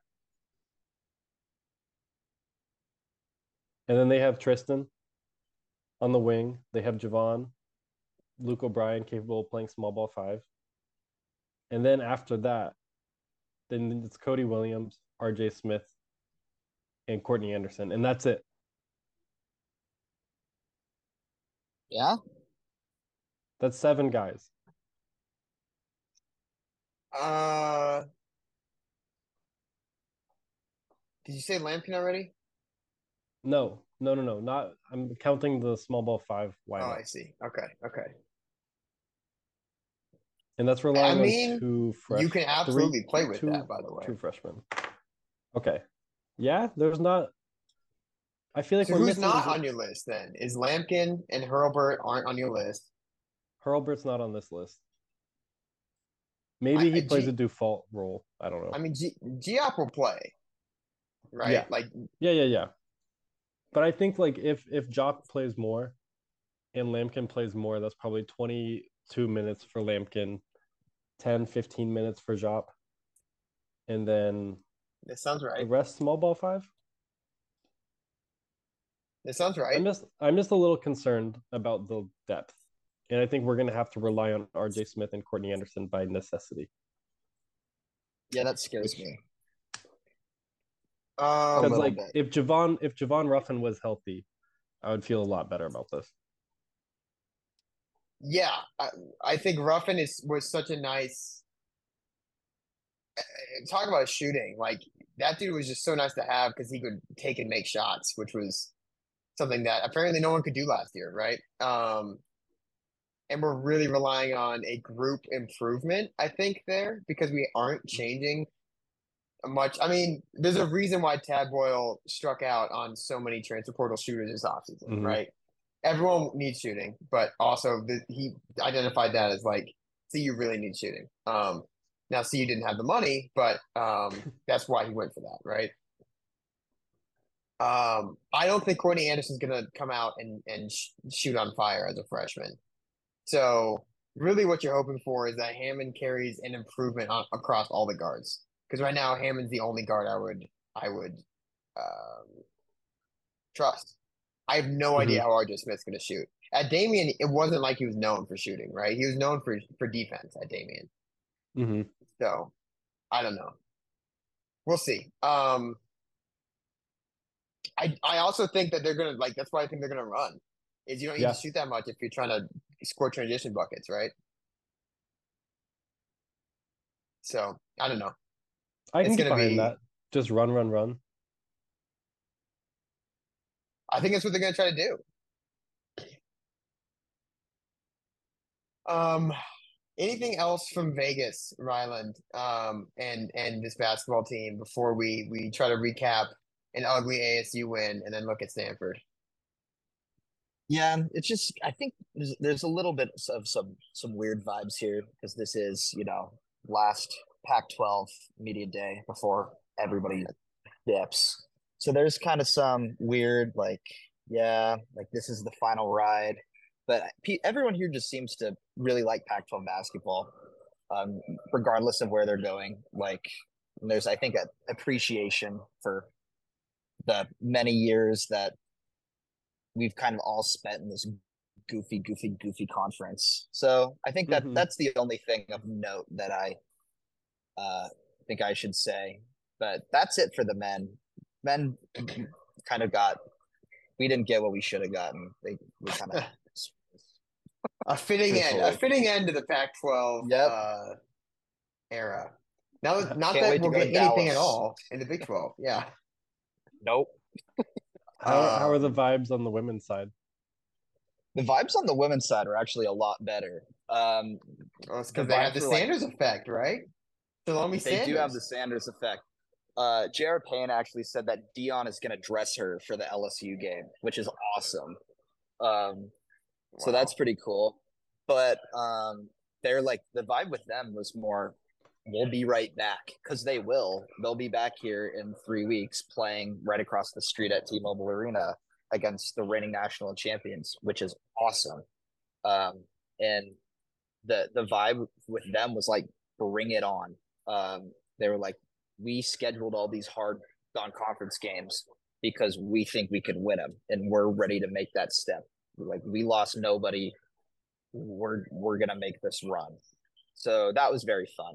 [SPEAKER 2] And then they have Tristan on the wing. They have Javon, Luke O'Brien, capable of playing small ball five. And then after that, then it's Cody Williams, R J Smith, and Courtney Anderson, and that's it.
[SPEAKER 3] Yeah.
[SPEAKER 2] That's seven guys.
[SPEAKER 1] Uh, did you say Lampkin already?
[SPEAKER 2] No, no, no, no. Not. I'm counting the small ball five
[SPEAKER 1] Oh,
[SPEAKER 2] lineup,
[SPEAKER 1] I see. Okay, okay.
[SPEAKER 2] and that's
[SPEAKER 1] I
[SPEAKER 2] relying
[SPEAKER 1] mean,
[SPEAKER 2] on two fresh,
[SPEAKER 1] you can
[SPEAKER 2] three,
[SPEAKER 1] absolutely play with
[SPEAKER 2] two,
[SPEAKER 1] that, by the way.
[SPEAKER 2] two freshmen. Okay, yeah. There's not. I feel like
[SPEAKER 1] So
[SPEAKER 2] we're
[SPEAKER 1] who's
[SPEAKER 2] missing.
[SPEAKER 1] not on your list then? Is Lampkin and Hurlburt aren't on your list?
[SPEAKER 2] Hurlbert's not on this list. Maybe
[SPEAKER 1] I,
[SPEAKER 2] he
[SPEAKER 1] I-
[SPEAKER 2] plays
[SPEAKER 1] G,
[SPEAKER 2] a default role. I don't know.
[SPEAKER 1] I mean, G, Giop will play, right?
[SPEAKER 2] Yeah.
[SPEAKER 1] Like,
[SPEAKER 2] Yeah, yeah, yeah. But I think like if if Jock plays more and Lampkin plays more, that's probably twenty-two minutes for Lampkin, ten, fifteen minutes for Jop, and then
[SPEAKER 1] that sounds
[SPEAKER 2] the
[SPEAKER 1] right.
[SPEAKER 2] rest small ball five.
[SPEAKER 1] That sounds right.
[SPEAKER 2] I'm just I'm just a little concerned about the depth. And I think we're gonna have to rely on R J Smith and Courtney Anderson by necessity.
[SPEAKER 3] Yeah, that scares me.
[SPEAKER 1] Um,
[SPEAKER 2] Because
[SPEAKER 3] little
[SPEAKER 2] like
[SPEAKER 3] bit.
[SPEAKER 2] if Javon if Javon Ruffin was healthy, I would feel a lot better about this.
[SPEAKER 1] yeah, I, I think Ruffin is was such a nice. talk about shooting. Like that dude was just so nice to have because he could take and make shots, which was something that apparently no one could do last year, right? Um, and we're really relying on a group improvement, I think, there because we aren't changing much. I mean, there's a reason why Tad Boyle struck out on so many transfer portal shooters this offseason,
[SPEAKER 2] Mhm.
[SPEAKER 1] right? Everyone needs shooting, but also the, he identified that as like, see, you really need shooting. Um, now, see, you didn't have the money, but um, that's why he went for that, right? Um, I don't think Courtney Anderson's gonna come out and and sh shoot on fire as a freshman. So really, what you're hoping for is that Hammond carries an improvement on, across all the guards. Because right now, Hammond's the only guard I would I would um, trust. I have no
[SPEAKER 2] Mhm.
[SPEAKER 1] idea how R J Smith's going to shoot. At Damian, it wasn't like he was known for shooting, right? He was known for for defense at Damian.
[SPEAKER 2] Mhm.
[SPEAKER 1] So I don't know. We'll see. Um, I I also think that they're gonna like. That's why I think they're gonna run. Is you don't need
[SPEAKER 2] Yeah.
[SPEAKER 1] to shoot that much if you're trying to score transition buckets, right? So I don't know.
[SPEAKER 2] I can
[SPEAKER 1] It's
[SPEAKER 2] get
[SPEAKER 1] gonna
[SPEAKER 2] behind
[SPEAKER 1] be.
[SPEAKER 2] that. Just run, run, run.
[SPEAKER 1] I think that's what they're gonna try to do. Um, anything else from Vegas, Ryland, um, and and this basketball team before we we try to recap an ugly A S U win and then look at Stanford?
[SPEAKER 3] Yeah, it's just I think there's, there's a little bit of some some weird vibes here because this is, you know, last Pac twelve media day before everybody dips. So there's kind of some weird like, yeah, like this is the final ride. But everyone here just seems to really like Pac twelve basketball, um, regardless of where they're going. Like there's, I think, a appreciation for the many years that we've kind of all spent in this goofy, goofy, goofy conference. So I think that
[SPEAKER 2] Mhm.
[SPEAKER 3] that's the only thing of note that I uh, think I should say. But that's it for the men. Men kind of got, we didn't get what we should have gotten. They we kind of
[SPEAKER 1] A fitting end, a
[SPEAKER 3] truthfully.
[SPEAKER 1] fitting end to the Pac twelve
[SPEAKER 3] Yep.
[SPEAKER 1] uh, era. Now, not
[SPEAKER 3] Can't
[SPEAKER 1] that
[SPEAKER 3] wait to
[SPEAKER 1] we'll
[SPEAKER 3] go to
[SPEAKER 1] get anything at
[SPEAKER 3] Dallas.
[SPEAKER 1] all in the Big twelve. Yeah.
[SPEAKER 3] Nope.
[SPEAKER 2] How are, how are the
[SPEAKER 1] Um,
[SPEAKER 2] vibes on the women's side?
[SPEAKER 3] The vibes on the women's side are actually a lot better. Um,
[SPEAKER 1] well, it's
[SPEAKER 3] the
[SPEAKER 1] because they have
[SPEAKER 3] vibes
[SPEAKER 1] the
[SPEAKER 3] were like
[SPEAKER 1] Sanders effect, right? Salome
[SPEAKER 3] they do have the
[SPEAKER 1] Sanders.
[SPEAKER 3] Sanders effect. Uh, J R. Payne actually said that Dion is going to dress her for the L S U game, which is awesome. Um, so
[SPEAKER 1] Wow.
[SPEAKER 3] that's pretty cool. But um, they're like the vibe with them was more, we'll be right back because they will. They'll be back here in three weeks playing right across the street at T-Mobile Arena against the reigning national champions, which is awesome. Um, and the the vibe with them was like, bring it on. Um, they were like, we scheduled all these hard non-conference games because we think we could win them, and we're ready to make that step. Like we lost nobody, we're we're gonna make this run. So that was very fun.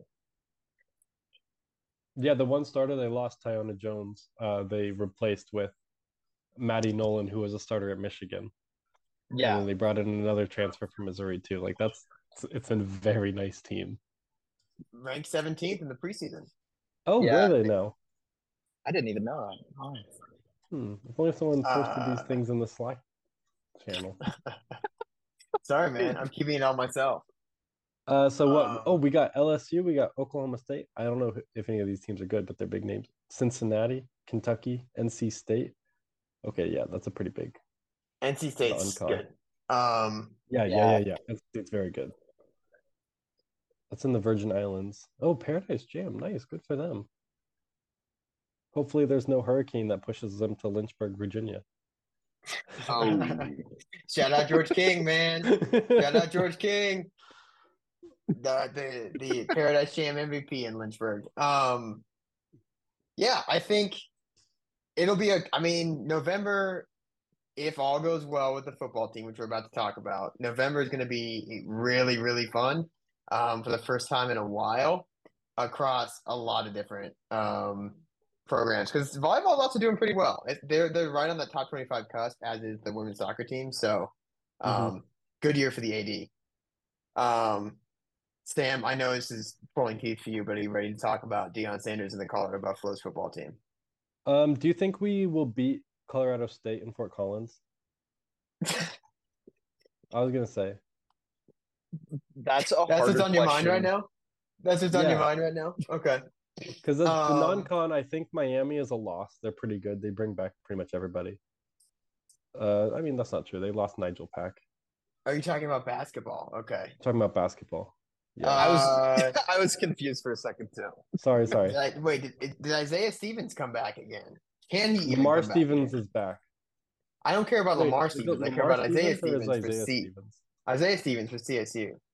[SPEAKER 2] Yeah, the one starter they lost, Tiona Jones. Uh, they replaced with Maddie Nolan, who was a starter at Michigan.
[SPEAKER 3] Yeah,
[SPEAKER 2] And then they brought in another transfer from Missouri too. Like that's it's a very nice team.
[SPEAKER 1] Ranked seventeenth in the preseason.
[SPEAKER 2] Oh,
[SPEAKER 3] yeah.
[SPEAKER 2] were they now?
[SPEAKER 3] I didn't even know that. Oh.
[SPEAKER 2] Hmm. If only someone posted
[SPEAKER 1] Uh,
[SPEAKER 2] these things in the Slack channel.
[SPEAKER 1] Sorry, man. I'm keeping it all myself.
[SPEAKER 2] Uh, so what?
[SPEAKER 1] Um,
[SPEAKER 2] Oh, we got L S U, we got Oklahoma State. I don't know if any of these teams are good, but they're big names. Cincinnati, Kentucky, N C State. Okay, yeah, that's a pretty big.
[SPEAKER 1] N C State's
[SPEAKER 2] UnCon.
[SPEAKER 1] good. Um,
[SPEAKER 2] Yeah, yeah,
[SPEAKER 3] Yeah.
[SPEAKER 2] yeah, yeah. It's, it's very good. That's in the Virgin Islands. Oh, Paradise Jam. Nice. Good for them. Hopefully there's no hurricane that pushes them to Lynchburg, Virginia.
[SPEAKER 3] Oh,
[SPEAKER 1] shout out George King, man. Shout out George King. The the the Paradise Jam M V P in Lynchburg. Um, yeah, I think it'll be a. I mean, November, if all goes well with the football team, which we're about to talk about, November is going to be really really fun. Um, for the first time in a while, across a lot of different um programs because volleyball is also doing pretty well. It, they're they're right on the top twenty-five cusp, as is the women's soccer team. So, um,
[SPEAKER 2] Mhm.
[SPEAKER 1] good year for the A D. Um. Sam, I know this is pulling teeth for you, but are you ready to talk about Deion Sanders and the Colorado Buffaloes football team?
[SPEAKER 2] Um, do you think we will beat Colorado State in Fort Collins? I was gonna say,
[SPEAKER 3] That's a
[SPEAKER 1] That's what's
[SPEAKER 3] harder
[SPEAKER 1] on your mind right
[SPEAKER 3] question.
[SPEAKER 1] now? That's what's on your
[SPEAKER 2] yeah,
[SPEAKER 1] mind right now? Okay.
[SPEAKER 2] because the, the
[SPEAKER 1] Um,
[SPEAKER 2] non-con, I think Miami is a loss. They're pretty good. They bring back pretty much everybody. Uh, I mean that's not true. They lost Nigel Pack.
[SPEAKER 1] are you talking about basketball? Okay.
[SPEAKER 2] Talking about basketball. Yeah.
[SPEAKER 3] I was
[SPEAKER 1] Uh,
[SPEAKER 3] I was confused for a second too.
[SPEAKER 2] Sorry,
[SPEAKER 1] did
[SPEAKER 2] sorry.
[SPEAKER 1] I, wait, did, did Isaiah Stevens come back again? Can he even
[SPEAKER 2] Lamar
[SPEAKER 1] come back
[SPEAKER 2] Stevens
[SPEAKER 1] again?
[SPEAKER 2] is back.
[SPEAKER 1] I don't care about
[SPEAKER 2] Wait,
[SPEAKER 1] Lamar
[SPEAKER 2] is it
[SPEAKER 1] Stevens. I care
[SPEAKER 2] Lamar
[SPEAKER 1] about Isaiah
[SPEAKER 2] Stevens or is
[SPEAKER 1] Stevens for
[SPEAKER 2] Isaiah
[SPEAKER 1] C.
[SPEAKER 2] Stevens?
[SPEAKER 1] Isaiah Stevens for C S U.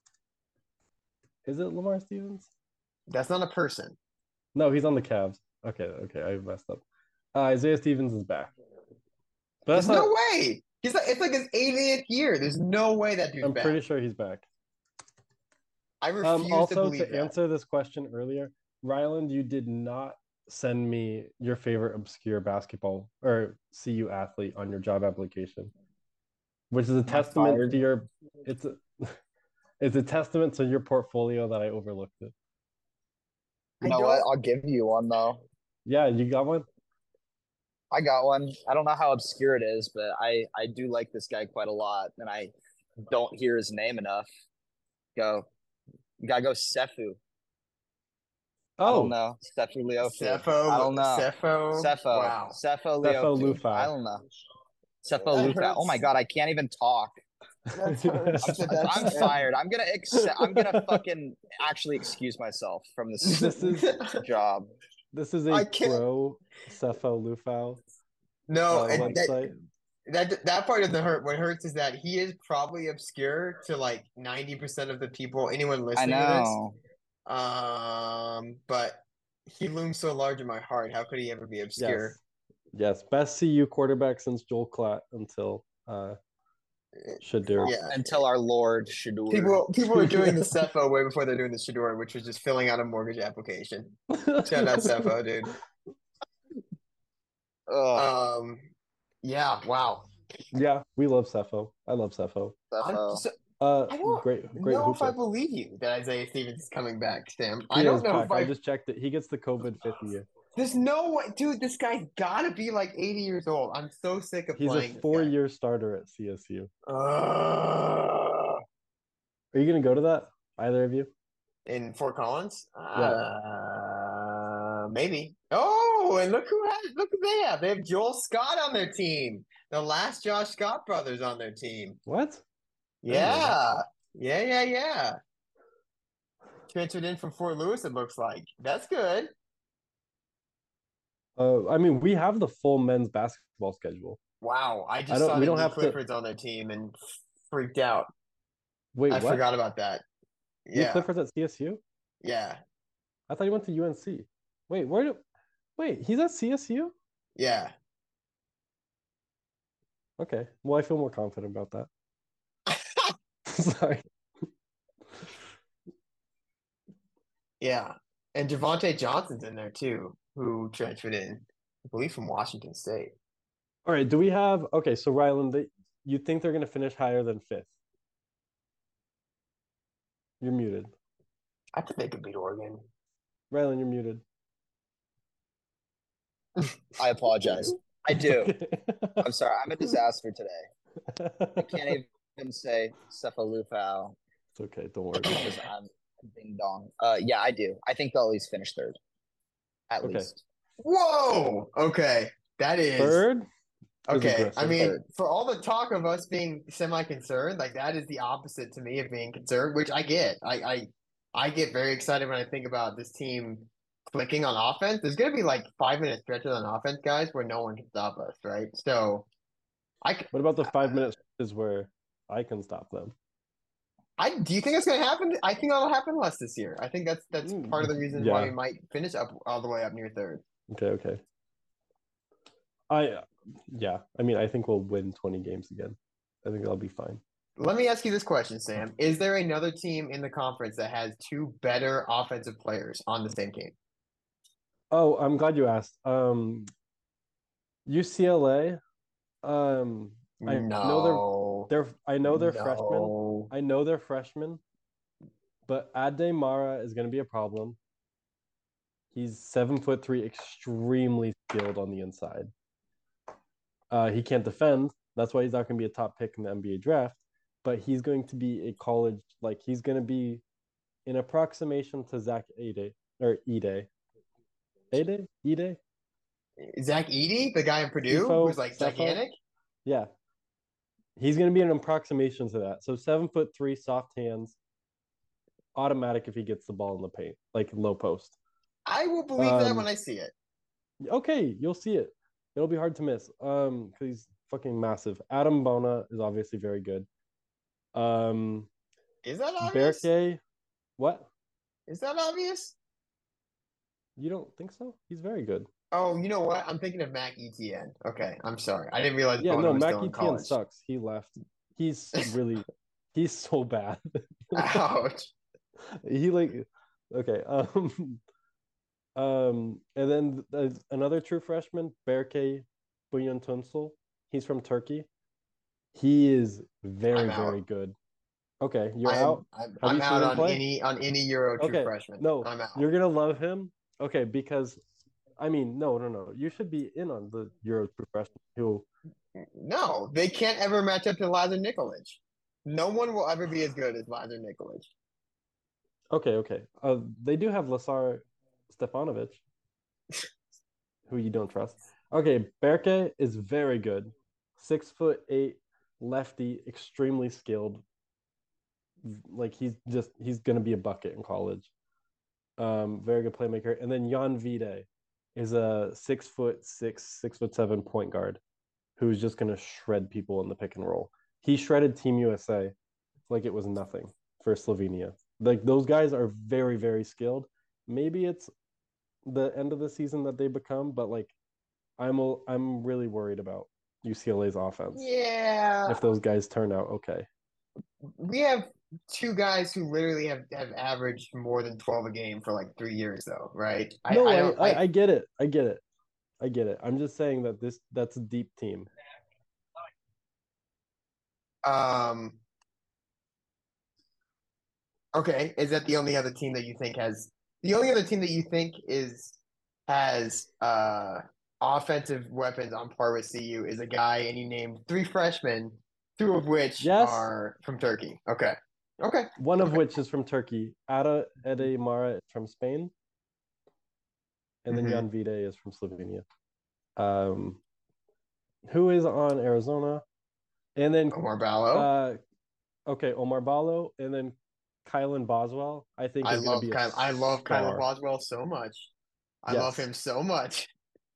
[SPEAKER 2] Is it Lamar Stevens?
[SPEAKER 1] That's not a person.
[SPEAKER 2] No, he's on the Cavs. Okay, okay, I messed up. Uh, Isaiah Stevens is back. But
[SPEAKER 1] There's
[SPEAKER 2] that's not.
[SPEAKER 1] no way. He's like it's like his eightieth year. There's no way that dude's
[SPEAKER 2] I'm
[SPEAKER 1] back.
[SPEAKER 2] pretty sure he's back.
[SPEAKER 1] I refuse
[SPEAKER 2] Um,
[SPEAKER 1] to
[SPEAKER 2] also,
[SPEAKER 1] believe
[SPEAKER 2] to
[SPEAKER 1] that.
[SPEAKER 2] answer this question earlier, Ryland, you did not send me your favorite obscure basketball or C U athlete on your job application, which is a testament
[SPEAKER 3] fired?
[SPEAKER 2] to your. It's a, it's a testament to your portfolio that I overlooked it.
[SPEAKER 3] You
[SPEAKER 1] I
[SPEAKER 3] know what?
[SPEAKER 1] don't.
[SPEAKER 3] I'll give you one though.
[SPEAKER 2] Yeah, you got one.
[SPEAKER 3] I got one. I don't know how obscure it is, but I I do like this guy quite a lot, and I don't hear his name enough. Go, you gotta go Sefu. I don't
[SPEAKER 2] Oh,
[SPEAKER 3] know Sefu Leofu. I
[SPEAKER 1] Cepho,
[SPEAKER 3] don't know
[SPEAKER 1] Cepho.
[SPEAKER 3] Cepho
[SPEAKER 1] Wow.
[SPEAKER 3] Cepho
[SPEAKER 2] Stefo
[SPEAKER 3] Leofu. I
[SPEAKER 2] Lufau.
[SPEAKER 3] don't know Cepho
[SPEAKER 1] That
[SPEAKER 3] Lufa. Oh
[SPEAKER 1] hurts.
[SPEAKER 3] my god, I can't even talk.
[SPEAKER 1] That hurts.
[SPEAKER 3] I'm,
[SPEAKER 1] That's
[SPEAKER 3] I'm fired. I'm gonna accept. I'm gonna fucking actually excuse myself from this
[SPEAKER 2] This is
[SPEAKER 3] job.
[SPEAKER 2] this is
[SPEAKER 1] I
[SPEAKER 2] a
[SPEAKER 1] can't.
[SPEAKER 2] pro Stefo Lufau
[SPEAKER 1] No,
[SPEAKER 2] uh,
[SPEAKER 1] and that
[SPEAKER 2] website.
[SPEAKER 1] that that part doesn't hurt. What hurts is that he is probably obscure to like ninety percent of the people, anyone
[SPEAKER 3] I
[SPEAKER 1] listening to this.
[SPEAKER 3] know.
[SPEAKER 1] Um, but he looms so large in my heart. How could he ever be obscure?
[SPEAKER 2] Yes, yes, best C U quarterback since Joel Klatt until uh Shadur.
[SPEAKER 1] Yeah.
[SPEAKER 3] Until our Lord Shadur.
[SPEAKER 1] People people are doing the Cepho way before they're doing the Shador, which was just filling out a mortgage application. Shout out Cepho, dude.
[SPEAKER 3] Ugh,
[SPEAKER 1] Um, yeah, wow.
[SPEAKER 2] Yeah, we love Cepho. I love Cepho.
[SPEAKER 1] I'm
[SPEAKER 3] Cepho.
[SPEAKER 1] so,
[SPEAKER 2] Uh,
[SPEAKER 1] I don't
[SPEAKER 2] great, great
[SPEAKER 1] know if I
[SPEAKER 2] hooper.
[SPEAKER 1] believe you that Isaiah Stevens is coming back, Sam.
[SPEAKER 2] He
[SPEAKER 1] I don't
[SPEAKER 2] is
[SPEAKER 1] know
[SPEAKER 2] back.
[SPEAKER 1] if
[SPEAKER 2] I
[SPEAKER 1] I.
[SPEAKER 2] just checked it. He gets the COVID fifth year.
[SPEAKER 1] There's no way, dude. This guy's gotta be like eighty years old. I'm so sick of
[SPEAKER 2] He's a
[SPEAKER 1] playing this guy.
[SPEAKER 2] four-year starter at C S U.
[SPEAKER 1] Uh,
[SPEAKER 2] Are you gonna go to that? Either of you?
[SPEAKER 1] in Fort Collins?
[SPEAKER 2] Yeah.
[SPEAKER 1] Uh, maybe. Oh, and look who has look who they have. They have Joel Scott on their team. The last Josh Scott brothers on their team.
[SPEAKER 2] What?
[SPEAKER 1] Yeah. Yeah, yeah, yeah. Transferred in from Fort Lewis, it looks like. That's good.
[SPEAKER 2] Uh, I mean, we have the full men's basketball schedule.
[SPEAKER 1] Wow. I
[SPEAKER 2] I
[SPEAKER 1] just
[SPEAKER 2] don't.
[SPEAKER 1] saw
[SPEAKER 2] We
[SPEAKER 1] that
[SPEAKER 2] don't
[SPEAKER 1] Nick
[SPEAKER 2] have to.
[SPEAKER 1] Clifford's on their team and freaked out.
[SPEAKER 2] Wait,
[SPEAKER 1] I
[SPEAKER 2] what?
[SPEAKER 1] forgot about that.
[SPEAKER 2] Nick
[SPEAKER 1] Yeah.
[SPEAKER 2] Clifford's at C S U?
[SPEAKER 1] Yeah.
[SPEAKER 2] I thought he went to U N C. Wait, where? Do... Wait, he's at C S U?
[SPEAKER 1] Yeah.
[SPEAKER 2] Okay. Well, I feel more confident about that. Sorry.
[SPEAKER 1] Yeah. And Javante Johnson's in there too, who transferred in, I believe, from Washington State.
[SPEAKER 2] All right. Do we have? Okay. So Ryland, they, you think they're going to finish higher than fifth? You're muted.
[SPEAKER 1] I think they could beat Oregon.
[SPEAKER 2] Ryland, you're muted.
[SPEAKER 3] I apologize. I do.
[SPEAKER 2] Okay.
[SPEAKER 3] I'm sorry. I'm a disaster today. I can't even say Cepho Lufau
[SPEAKER 2] It's okay. Don't worry.
[SPEAKER 3] because I'm ding dong. Uh, yeah, I do. I think they'll at least finish third. At
[SPEAKER 2] Okay.
[SPEAKER 3] least.
[SPEAKER 1] Whoa. Okay. That is
[SPEAKER 2] Third? is
[SPEAKER 1] okay. I
[SPEAKER 2] aggressive.
[SPEAKER 1] mean,
[SPEAKER 3] Third.
[SPEAKER 1] for all the talk of us being semi-concerned, like that is the opposite to me of being concerned, which I get. I I, I get very excited when I think about this team clicking on offense. There's gonna be like five minute stretches on offense, guys, where no one can stop us, right? So I c-
[SPEAKER 2] What about the five minutes is where I can stop them?
[SPEAKER 1] I do you think it's gonna happen? I think that'll happen less this year. I think that's that's
[SPEAKER 2] Mm,
[SPEAKER 1] part of the reason why
[SPEAKER 2] yeah.
[SPEAKER 1] we might finish up all the way up near third.
[SPEAKER 2] Okay, okay. I yeah, I mean I think we'll win twenty games again. I think that'll be fine.
[SPEAKER 1] Let me ask you this question, Sam. Is there another team in the conference that has two better offensive players on the same team?
[SPEAKER 2] Oh, I'm glad you asked. Um U C L A, um I know
[SPEAKER 1] No.
[SPEAKER 2] they're they're I know they're freshmen.
[SPEAKER 1] No.
[SPEAKER 2] I know they're freshmen. But Ade Mara is going to be a problem. He's seven foot three, extremely skilled on the inside. Uh, he can't defend. That's why he's not going to be a top pick in the N B A draft. But he's going to be a college, like he's going to be an approximation to Zach Ede or Ede. Ede? Ede?
[SPEAKER 1] Zach Edey, the guy in Purdue,
[SPEAKER 2] Tifo,
[SPEAKER 1] who's like
[SPEAKER 2] Cepho?
[SPEAKER 1] gigantic.
[SPEAKER 2] Yeah. He's going to be an approximation to that. So seven foot three, soft hands, automatic if he gets the ball in the paint, like low post.
[SPEAKER 1] I will believe um, that when
[SPEAKER 2] Um,
[SPEAKER 1] I see it.
[SPEAKER 2] Okay, you'll see it. It'll be hard to miss. Um, because he's fucking massive. Adam Bona is obviously very good. Um,
[SPEAKER 1] Is that obvious?
[SPEAKER 2] Berke, what?
[SPEAKER 1] Is that obvious?
[SPEAKER 2] You don't think so? He's very good.
[SPEAKER 1] Oh, you know what? I'm thinking of Mac Etienne. Okay, I'm sorry. I didn't realize.
[SPEAKER 2] Yeah,
[SPEAKER 1] Bona
[SPEAKER 2] no,
[SPEAKER 1] was
[SPEAKER 2] Mac
[SPEAKER 1] still in
[SPEAKER 2] Etienne
[SPEAKER 1] college.
[SPEAKER 2] sucks. He left. He's really, he's so bad.
[SPEAKER 1] Ouch.
[SPEAKER 2] He like, okay. Um, um, and then there's another true freshman, Berke Buyantunsel. He's from Turkey. He is very, very good. Okay, you're
[SPEAKER 1] I'm,
[SPEAKER 2] out.
[SPEAKER 1] I'm, I'm out on
[SPEAKER 2] play?
[SPEAKER 1] any on any Euro true
[SPEAKER 2] okay.
[SPEAKER 1] freshman.
[SPEAKER 2] No,
[SPEAKER 1] I'm out.
[SPEAKER 2] You're gonna love him. Okay, because I mean, no, no, no. You should be in on the Euro true freshman. Who?
[SPEAKER 1] No, they can't ever match up to Lazar Nikolic. No one will ever be as good as Lazar Nikolic.
[SPEAKER 2] Okay, okay. Uh, they do have Lazar Stefanovic, who you don't trust. Okay, Berke is very good. Six foot eight, lefty, extremely skilled. Like he's just he's gonna be a bucket in college. Um, very good playmaker. And then Jan Vide is a six foot six, six foot seven point guard who's just gonna shred people in the pick and roll. He shredded Team U S A like it was nothing for Slovenia. Like those guys are very, very skilled. Maybe it's the end of the season that they become, but like I'm a, I'm really worried about U C L A's offense.
[SPEAKER 1] Yeah.
[SPEAKER 2] If those guys turn out okay.
[SPEAKER 1] We have two guys who literally have, have averaged more than twelve a game for like three years though, right?
[SPEAKER 2] No,
[SPEAKER 1] I, I,
[SPEAKER 2] I,
[SPEAKER 1] I,
[SPEAKER 2] I get it. I get it. I get it. I'm just saying that this that's a deep team.
[SPEAKER 1] Um Okay, is that the only other team that you think has the only other team that you think is has uh offensive weapons on par with C U is a guy, and you named three freshmen, two of which
[SPEAKER 2] yes.
[SPEAKER 1] are from Turkey. Okay. Okay.
[SPEAKER 2] One of
[SPEAKER 1] okay.
[SPEAKER 2] which is from Turkey. Ada Ede Mara is from Spain. And then mm-hmm. Jan Vide is from Slovenia. Um, who is on Arizona? And then
[SPEAKER 1] Omar Ballo.
[SPEAKER 2] Uh, okay, Omar Ballo, and then Kylan Boswell. I think
[SPEAKER 1] I
[SPEAKER 2] is
[SPEAKER 1] love
[SPEAKER 2] be
[SPEAKER 1] Ky- I love Kylan Boswell so much. I yes. love him so much.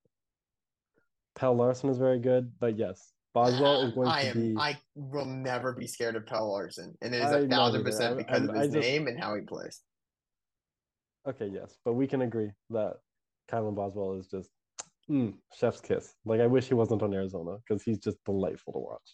[SPEAKER 2] Pelle Larsson is very good, but yes, Boswell is going
[SPEAKER 1] I
[SPEAKER 2] to
[SPEAKER 1] am,
[SPEAKER 2] be.
[SPEAKER 1] I will never be scared of Pelle Larsson, and it is
[SPEAKER 2] I'm
[SPEAKER 1] a thousand percent because
[SPEAKER 2] I'm,
[SPEAKER 1] of his
[SPEAKER 2] just...
[SPEAKER 1] name and how he plays.
[SPEAKER 2] Okay, yes, but we can agree that Kylan Boswell is just mm, chef's kiss. Like I wish he wasn't on Arizona because he's just delightful to watch.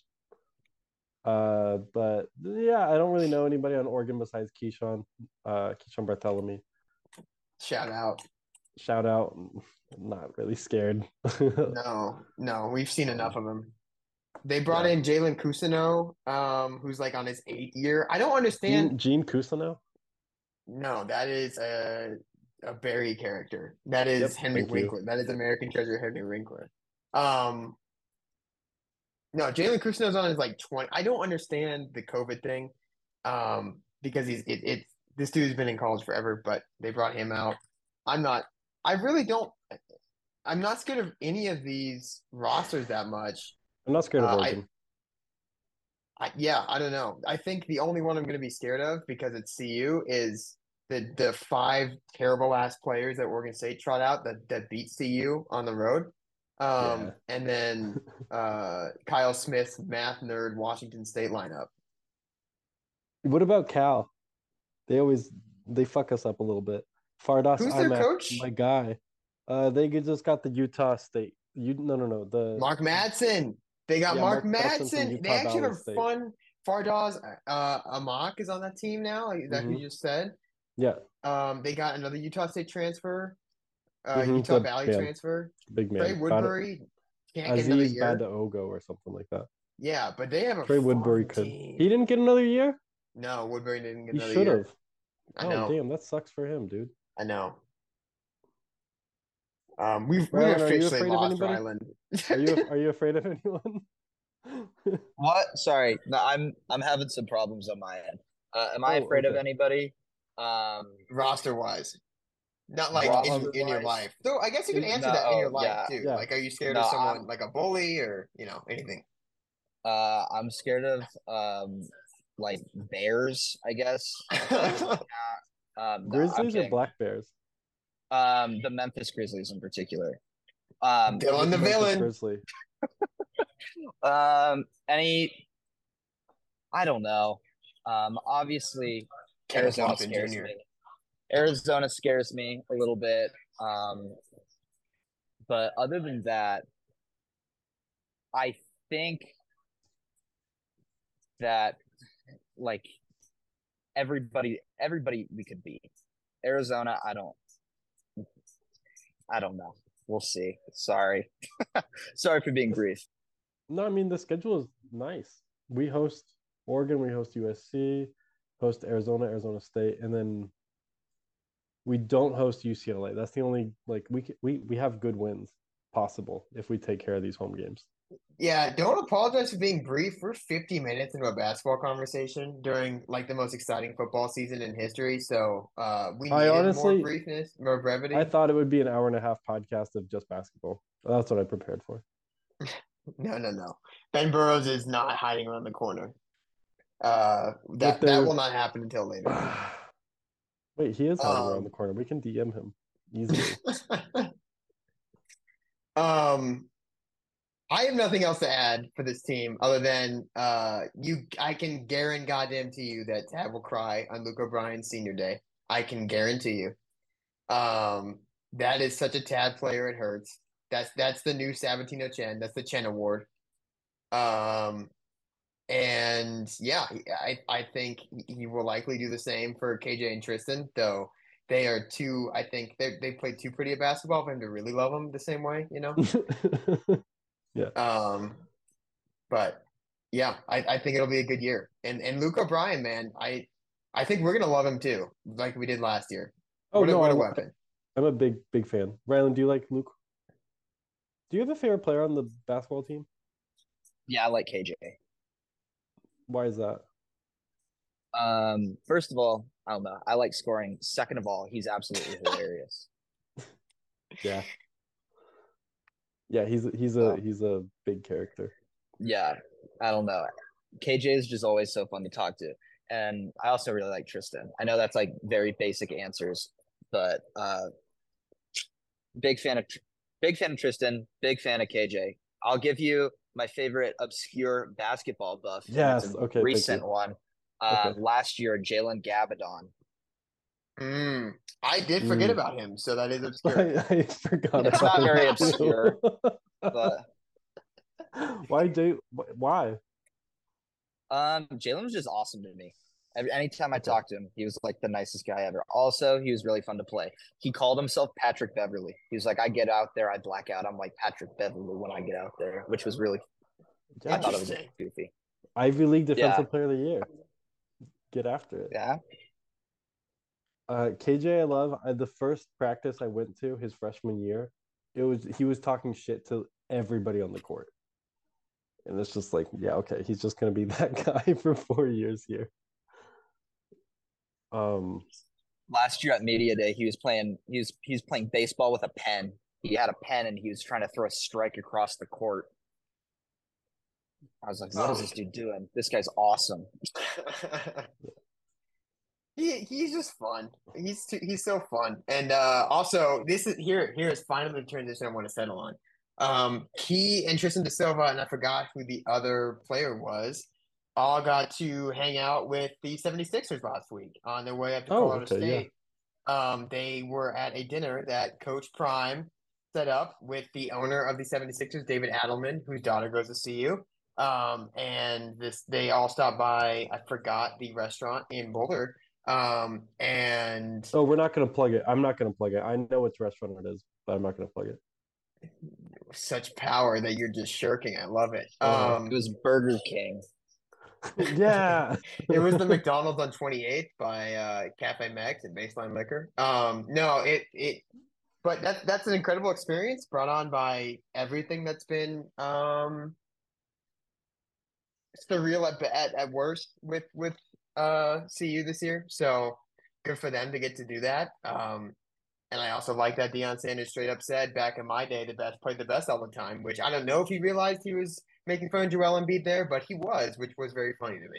[SPEAKER 2] Uh, but yeah, I don't really know anybody on Oregon besides Keyshawn, uh, Keyshawn Bartholomew.
[SPEAKER 1] Shout out.
[SPEAKER 2] Shout out. Not really scared.
[SPEAKER 1] no, no, we've seen enough of him. They brought yeah. in Jalen Cousineau, um, who's like on his eighth year. I don't understand.
[SPEAKER 2] Gene, Gene Cousineau?
[SPEAKER 1] No, that is a a Barry character. That is yep, Henry Winkler. You. That is American Treasure Henry Winkler. Um, no, Jalen Cousineau's on his like twenty. I don't understand the COVID thing, um, because he's it, it's this dude's been in college forever, but they brought him out. I'm not. I really don't. I'm not scared of any of these rosters that much.
[SPEAKER 2] I'm not scared of Oregon.
[SPEAKER 1] Uh, I, I, yeah, I don't know. I think the only one I'm going to be scared of because it's C U is the the five terrible ass players that Oregon State trot out that that beat C U on the road. Um, yeah. And then uh, Kyle Smith's math nerd Washington State lineup.
[SPEAKER 2] What about Cal? They always they fuck us up a little bit. Fardas
[SPEAKER 1] Who's their
[SPEAKER 2] Imac,
[SPEAKER 1] coach?
[SPEAKER 2] My guy. Uh, they just got the Utah State. You no no no the
[SPEAKER 1] Mark Madsen. They got yeah, Mark, Mark Madsen. They actually have a fun. Fardas uh, Amak is on that team now. Is that mm-hmm. who you just said?
[SPEAKER 2] Yeah.
[SPEAKER 1] Um, they got another Utah State transfer. Uh,
[SPEAKER 2] mm-hmm.
[SPEAKER 1] Utah
[SPEAKER 2] the,
[SPEAKER 1] Valley
[SPEAKER 2] man.
[SPEAKER 1] transfer.
[SPEAKER 2] Big man.
[SPEAKER 1] Trey Woodbury
[SPEAKER 2] can't Aziz get another year. Badaogo or something like that.
[SPEAKER 1] Yeah, but they have a
[SPEAKER 2] Trey Woodbury could.
[SPEAKER 1] Team.
[SPEAKER 2] He didn't get another year.
[SPEAKER 1] No, Woodbury didn't get
[SPEAKER 2] he
[SPEAKER 1] another
[SPEAKER 2] should
[SPEAKER 1] year.
[SPEAKER 2] have.
[SPEAKER 1] I
[SPEAKER 2] Oh,
[SPEAKER 1] know.
[SPEAKER 2] damn, that sucks for him, dude.
[SPEAKER 1] I know. Um, we've we
[SPEAKER 2] Rylan, are you
[SPEAKER 1] officially
[SPEAKER 2] afraid of
[SPEAKER 1] lost
[SPEAKER 2] anybody?
[SPEAKER 1] Ryland.
[SPEAKER 2] Are you are you afraid of anyone?
[SPEAKER 3] What? Sorry, no, I'm I'm having some problems on my end. Uh, am I
[SPEAKER 2] Oh,
[SPEAKER 3] afraid of
[SPEAKER 2] okay.
[SPEAKER 3] anybody? Um,
[SPEAKER 1] Roster wise, not like
[SPEAKER 2] Well,
[SPEAKER 1] in
[SPEAKER 2] um,
[SPEAKER 1] in your
[SPEAKER 3] roster-wise?
[SPEAKER 1] life. So I guess you can answer
[SPEAKER 3] No.
[SPEAKER 1] that in your
[SPEAKER 3] Oh,
[SPEAKER 1] life
[SPEAKER 3] yeah,
[SPEAKER 1] too.
[SPEAKER 2] yeah.
[SPEAKER 1] Like, are you scared
[SPEAKER 3] no.
[SPEAKER 1] of someone
[SPEAKER 3] I'm
[SPEAKER 1] like a bully or you know anything?
[SPEAKER 3] uh I'm scared of um like bears, I guess. Um, no, I'm
[SPEAKER 2] Grizzlies or
[SPEAKER 3] kidding.
[SPEAKER 2] Black Bears?
[SPEAKER 3] Um, the Memphis Grizzlies in particular. Um,
[SPEAKER 1] Dylan
[SPEAKER 2] Which
[SPEAKER 1] the
[SPEAKER 2] Memphis
[SPEAKER 1] villain.
[SPEAKER 2] Grizzly?
[SPEAKER 3] um, any I don't know. Um, obviously
[SPEAKER 1] Kenneth
[SPEAKER 3] Arizona
[SPEAKER 1] Lofton
[SPEAKER 3] scares
[SPEAKER 1] Junior
[SPEAKER 3] me. Arizona scares me a little bit. Um, but other than that, I think that like everybody everybody we could beat. Arizona, I don't I don't know. We'll see. Sorry. Sorry for being brief.
[SPEAKER 2] No, I mean the schedule is nice. We host Oregon, we host U S C, host Arizona, Arizona State, and then we don't host U C L A. That's the only like we we we have good wins possible if we take care of these home games.
[SPEAKER 1] Yeah, don't apologize for being brief. We're fifty minutes into a basketball conversation during like the most exciting football season in history. So uh we
[SPEAKER 2] I
[SPEAKER 1] needed more
[SPEAKER 2] honestly
[SPEAKER 1] briefness, more brevity.
[SPEAKER 2] I thought it would be an hour and a half podcast of just basketball. That's what I prepared for.
[SPEAKER 1] No, no, no. Ben Burrows is not hiding around the corner. Uh
[SPEAKER 2] With
[SPEAKER 1] that that
[SPEAKER 2] their
[SPEAKER 1] will not happen until later.
[SPEAKER 2] Wait, he is hiding around the
[SPEAKER 1] Um
[SPEAKER 2] corner. We can D M him easily.
[SPEAKER 1] um I have nothing else to add for this team other than uh you I can guarantee goddamn to you that Tab will cry on Luke O'Brien's senior day. I can guarantee you. Um that is such a Tab player it hurts. That's that's the new Sabatino Chen. That's the Chen Award. Um and yeah, I I think he will likely do the same for K J and Tristan, though they are two I think they they play too pretty a basketball for him to really love them the same way, you know?
[SPEAKER 2] Yeah.
[SPEAKER 1] Um But yeah, I, I think it'll be a good year. And and Luke O'Brien, man, I I think we're gonna love him too, like we did last year.
[SPEAKER 2] Oh
[SPEAKER 1] What a
[SPEAKER 2] no,
[SPEAKER 1] what a
[SPEAKER 2] I,
[SPEAKER 1] weapon.
[SPEAKER 2] I'm a big big fan. Rylan, do you like Luke? Do you have a favorite player on the basketball team?
[SPEAKER 3] Yeah, I like K J.
[SPEAKER 2] Why is that?
[SPEAKER 3] Um, first of all, I don't know. I like scoring. Second of all, he's absolutely hilarious.
[SPEAKER 2] Yeah. Yeah, he's he's a
[SPEAKER 3] So,
[SPEAKER 2] he's a big character.
[SPEAKER 3] yeah, I don't know. K J is just always so fun to talk to. And I also really like Tristan. I know that's like very basic answers, but uh big fan of big fan of Tristan, big fan of K J. I'll give you my favorite obscure basketball buff, and it's a
[SPEAKER 2] Yes. Okay. Thank
[SPEAKER 3] recent
[SPEAKER 2] you.
[SPEAKER 3] one. Uh,
[SPEAKER 2] Okay.
[SPEAKER 3] last year, Jalen Gabadon.
[SPEAKER 1] Mm, I did forget
[SPEAKER 2] Mm.
[SPEAKER 1] about him, so that is obscure.
[SPEAKER 2] I, I forgot
[SPEAKER 3] It's
[SPEAKER 2] about
[SPEAKER 3] not very
[SPEAKER 2] him too.
[SPEAKER 3] obscure, but
[SPEAKER 2] Why do why?
[SPEAKER 3] um, Jalen was just awesome to me. Every, anytime I
[SPEAKER 2] Okay.
[SPEAKER 3] talked to him, he was like the nicest guy ever. Also, he was really fun to play. He called himself Patrick Beverly. He was like, I get out there, I black out. I'm like Patrick Beverly when I get out there, which was really, I
[SPEAKER 2] Yeah.
[SPEAKER 3] thought it was
[SPEAKER 1] Interesting.
[SPEAKER 3] goofy.
[SPEAKER 2] Ivy League Defensive
[SPEAKER 3] Yeah.
[SPEAKER 2] Player of the Year. Get after it.
[SPEAKER 3] Yeah.
[SPEAKER 2] Uh, K J, I love. I, the first practice I went to his freshman year, it was he was talking shit to everybody on the court, and it's just like, yeah, okay, he's just gonna be that guy for four years here. Um,
[SPEAKER 3] Last year at media day, he was playing. He was he was playing baseball with a pen. He had a pen and he was trying to throw a strike across the court. I was like, what is this dude doing? This guy's awesome.
[SPEAKER 1] He he's just fun. He's too, he's so fun. And uh also this is here here is finally the transition I want to settle on. Um Key and Tristan Da Silva, and I forgot who the other player was, all got to hang out with the 76ers last week on their way up to
[SPEAKER 2] oh,
[SPEAKER 1] Colorado
[SPEAKER 2] okay, yeah.
[SPEAKER 1] State. Um they were at a dinner that Coach Prime set up with the owner of the 76ers, David Adelman, whose daughter goes to C U. Um and this they all stopped by, I forgot the restaurant in Boulder. Um, and
[SPEAKER 2] Oh, we're not gonna plug it. I'm not gonna plug it. I know which restaurant it is, but I'm not gonna plug it.
[SPEAKER 1] such power that you're just shirking. I love it.
[SPEAKER 2] Uh,
[SPEAKER 3] It
[SPEAKER 1] Um,
[SPEAKER 3] was Burger King.
[SPEAKER 2] Yeah.
[SPEAKER 1] It was the McDonald's on twenty-eighth by uh, Cafe Mex and Baseline Liquor. Um, no, it it, but that's that's an incredible experience brought on by everything that's been um surreal at at, at worst with with uh C U this year. So good for them to get to do that. Um, and I also like that Deion Sanders straight up said back in my day the best played the best all the time, which I don't know if he realized he was making fun of Joel Embiid there, but he was, which was very funny to me.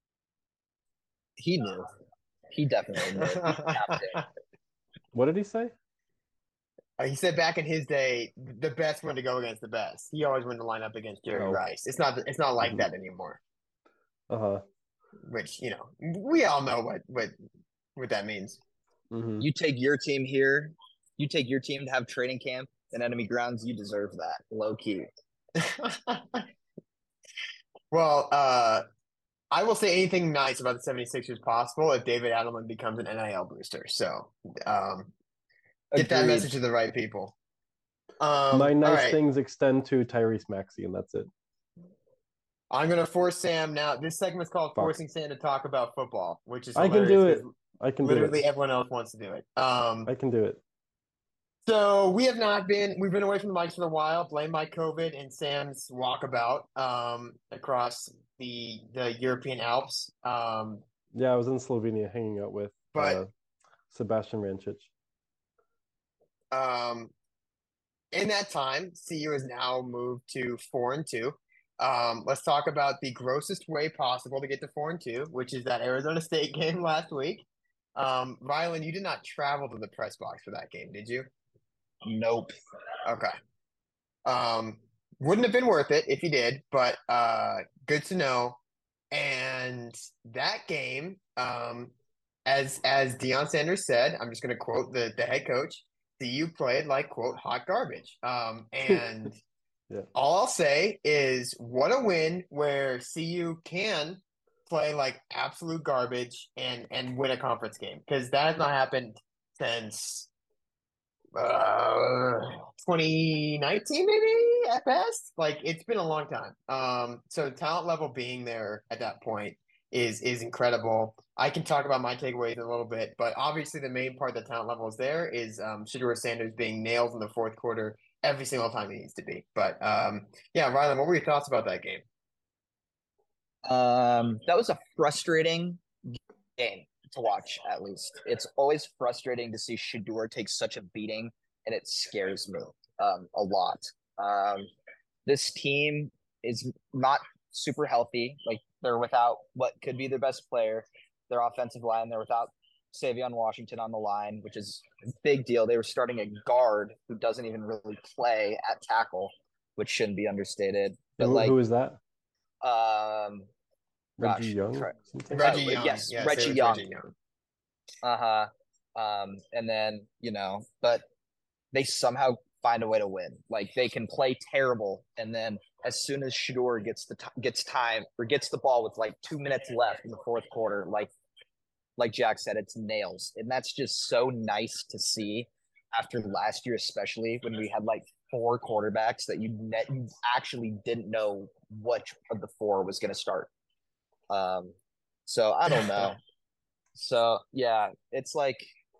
[SPEAKER 3] He knew. He definitely knew. He tapped it.
[SPEAKER 2] What did he say?
[SPEAKER 1] Uh, he said back in his day, the best one to go against the best. He always wanted to line up against Jerry
[SPEAKER 2] Oh.
[SPEAKER 1] Rice. It's not. It's not like
[SPEAKER 2] Mhm.
[SPEAKER 1] that anymore.
[SPEAKER 2] Uh huh.
[SPEAKER 1] Which you know, we all know what what what that means.
[SPEAKER 2] hmm
[SPEAKER 3] You take your team here. You take your team to have training camp in enemy grounds. You deserve that. Low key.
[SPEAKER 1] Well, uh, I will say anything nice about the seventy-sixers possible if David Adelman becomes an N I L booster. So, um, get that
[SPEAKER 3] Agreed.
[SPEAKER 1] message to the right people. Um,
[SPEAKER 2] My
[SPEAKER 1] all
[SPEAKER 2] nice
[SPEAKER 1] right.
[SPEAKER 2] things extend to Tyrese Maxey, and that's it.
[SPEAKER 1] I'm gonna force Sam now. This segment's called
[SPEAKER 2] Fuck.
[SPEAKER 1] "Forcing Sam to Talk About Football," which is
[SPEAKER 2] I can
[SPEAKER 1] hilarious
[SPEAKER 2] do it.
[SPEAKER 1] 'cause
[SPEAKER 2] I can do
[SPEAKER 1] literally
[SPEAKER 2] it.
[SPEAKER 1] everyone else wants to do it. Um,
[SPEAKER 2] I can do it.
[SPEAKER 1] so we have not been. We've been away from the mics for a while. Blame my COVID and Sam's walkabout um, across the the European Alps. Um,
[SPEAKER 2] Yeah, I was in Slovenia hanging out with
[SPEAKER 1] but
[SPEAKER 2] uh, Sebastian Rancic.
[SPEAKER 1] um, in that time, C U has now moved to four and two. Um, let's talk about the grossest way possible to get to four and two, which is that Arizona State game last week. Um, Rylan, you did not travel to the press box for that game, did you?
[SPEAKER 3] Nope.
[SPEAKER 1] Okay. Um, wouldn't have been worth it if you did, but uh, good to know. And that game, um, as as Deion Sanders said, I'm just going to quote the the head coach. C U played like quote hot garbage. Um, and
[SPEAKER 2] Yeah.
[SPEAKER 1] all I'll say is what a win where C U can play like absolute garbage and and win a conference game because that has not happened since uh twenty nineteen maybe at best. Like it's been a long time. Um, so talent level being there at that point is is incredible. I can talk about my takeaways a little bit, but obviously the main part the talent level is there is um Shedeur Sanders being nailed in the fourth quarter every single time he needs to be. But um yeah, Rylan, what were your thoughts about that game?
[SPEAKER 3] Um, that was a frustrating game to watch, at least. It's always frustrating to see Shedeur take such a beating, and it scares me um, a lot. Um, this team is not super healthy. Like, they're without what could be their best player, their offensive line. They're without Savion Washington on the line, which is a big deal. They were starting a guard who doesn't even really play at tackle, which shouldn't be understated. But,
[SPEAKER 2] Who,
[SPEAKER 3] like,
[SPEAKER 2] who is that?
[SPEAKER 3] um,
[SPEAKER 2] Reggie
[SPEAKER 3] gosh,
[SPEAKER 2] Young?
[SPEAKER 3] try-
[SPEAKER 2] Something?
[SPEAKER 1] Reggie
[SPEAKER 3] Uh,
[SPEAKER 1] Young.
[SPEAKER 3] yes,
[SPEAKER 1] Yes,
[SPEAKER 3] Reggie
[SPEAKER 1] it was
[SPEAKER 3] Young.
[SPEAKER 1] Reggie Young.
[SPEAKER 3] Uh-huh. Um, and then, you know, but they somehow find a way to win. Like they can play terrible, and then as soon as Shedeur gets the t- gets time or gets the ball with like two minutes left in the fourth quarter, like like Jack said, it's nails, and that's just so nice to see. After last year, especially when we had like four quarterbacks that you net you actually didn't know which of the four was going to start. Um, so I don't know. So yeah, it's like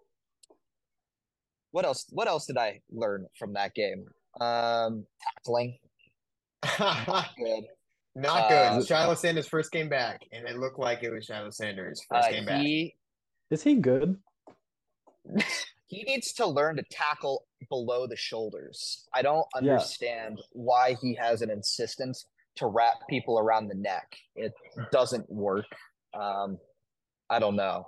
[SPEAKER 3] what else? What else did I learn from that game? Um, tackling, good.
[SPEAKER 1] Not good.
[SPEAKER 3] Uh,
[SPEAKER 1] Shiloh Sanders' first game back, and it looked like it was Shiloh Sanders' first
[SPEAKER 3] uh,
[SPEAKER 1] game back.
[SPEAKER 3] he
[SPEAKER 2] Is he good?
[SPEAKER 3] he needs to learn to tackle below the shoulders. I don't
[SPEAKER 2] Yeah.
[SPEAKER 3] understand why he has an insistence to wrap people around the neck. It doesn't work. Um, I don't know.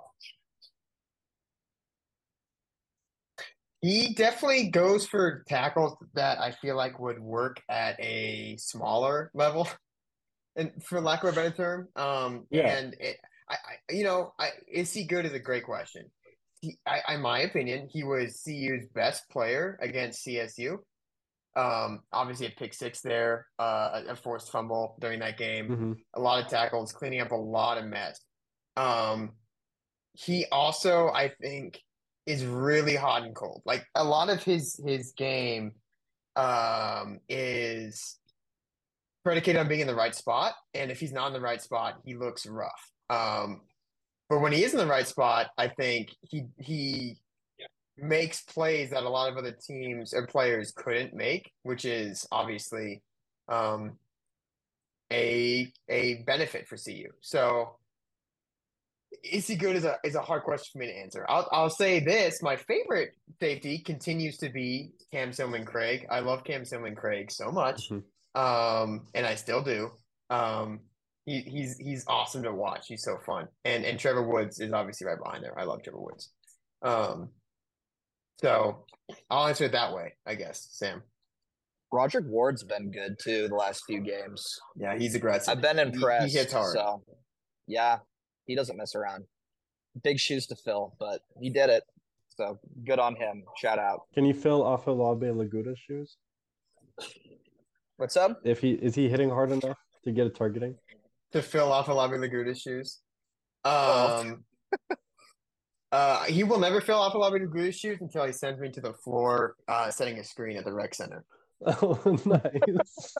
[SPEAKER 1] He definitely goes for tackles that I feel like would work at a smaller level, and for lack of a better term. Um,
[SPEAKER 2] Yeah.
[SPEAKER 1] and it, I, I, you know, I, is he good is a great question. He, I, in my opinion, he was C U's best player against C S U. Um, obviously a pick six there, uh, a, a forced fumble during that game,
[SPEAKER 2] hmm
[SPEAKER 1] a lot of tackles, cleaning up a lot of mess. Um, he also, I think, is really hot and cold. Like a lot of his his game um is predicated on being in the right spot. And if he's not in the right spot, he looks rough. Um, but when he is in the right spot, I think he he makes plays that a lot of other teams or players couldn't make, which is obviously um, a a benefit for C U. So is he good is a is a hard question for me to answer. I'll I'll say this: my favorite safety continues to be Cam Sillman Craig. I love Cam Sillman Craig so much,
[SPEAKER 2] Mhm.
[SPEAKER 1] um, and I still do. Um, he, he's he's awesome to watch. He's so fun, and and Trevor Woods is obviously right behind there. I love Trevor Woods. Um, so I'll answer it that way, I guess. Sam,
[SPEAKER 3] Roderick Ward's been good too the last few games.
[SPEAKER 1] yeah, he's aggressive.
[SPEAKER 3] I've been
[SPEAKER 1] He, he
[SPEAKER 3] impressed.
[SPEAKER 1] hits hard.
[SPEAKER 3] So, yeah, he doesn't mess around. Big shoes to fill, but he did it. So good on him. Shout out.
[SPEAKER 2] Can you fill Afolabe Laguta's shoes?
[SPEAKER 3] What's up?
[SPEAKER 2] If he is he hitting hard enough to get a targeting?
[SPEAKER 1] To fill off Alabi Laguta's shoes.
[SPEAKER 3] Oh.
[SPEAKER 1] Um, uh, he will never fill off Alabi Laguta's shoes until he sends me to the floor, uh, setting a screen at the rec center.
[SPEAKER 2] Oh, nice.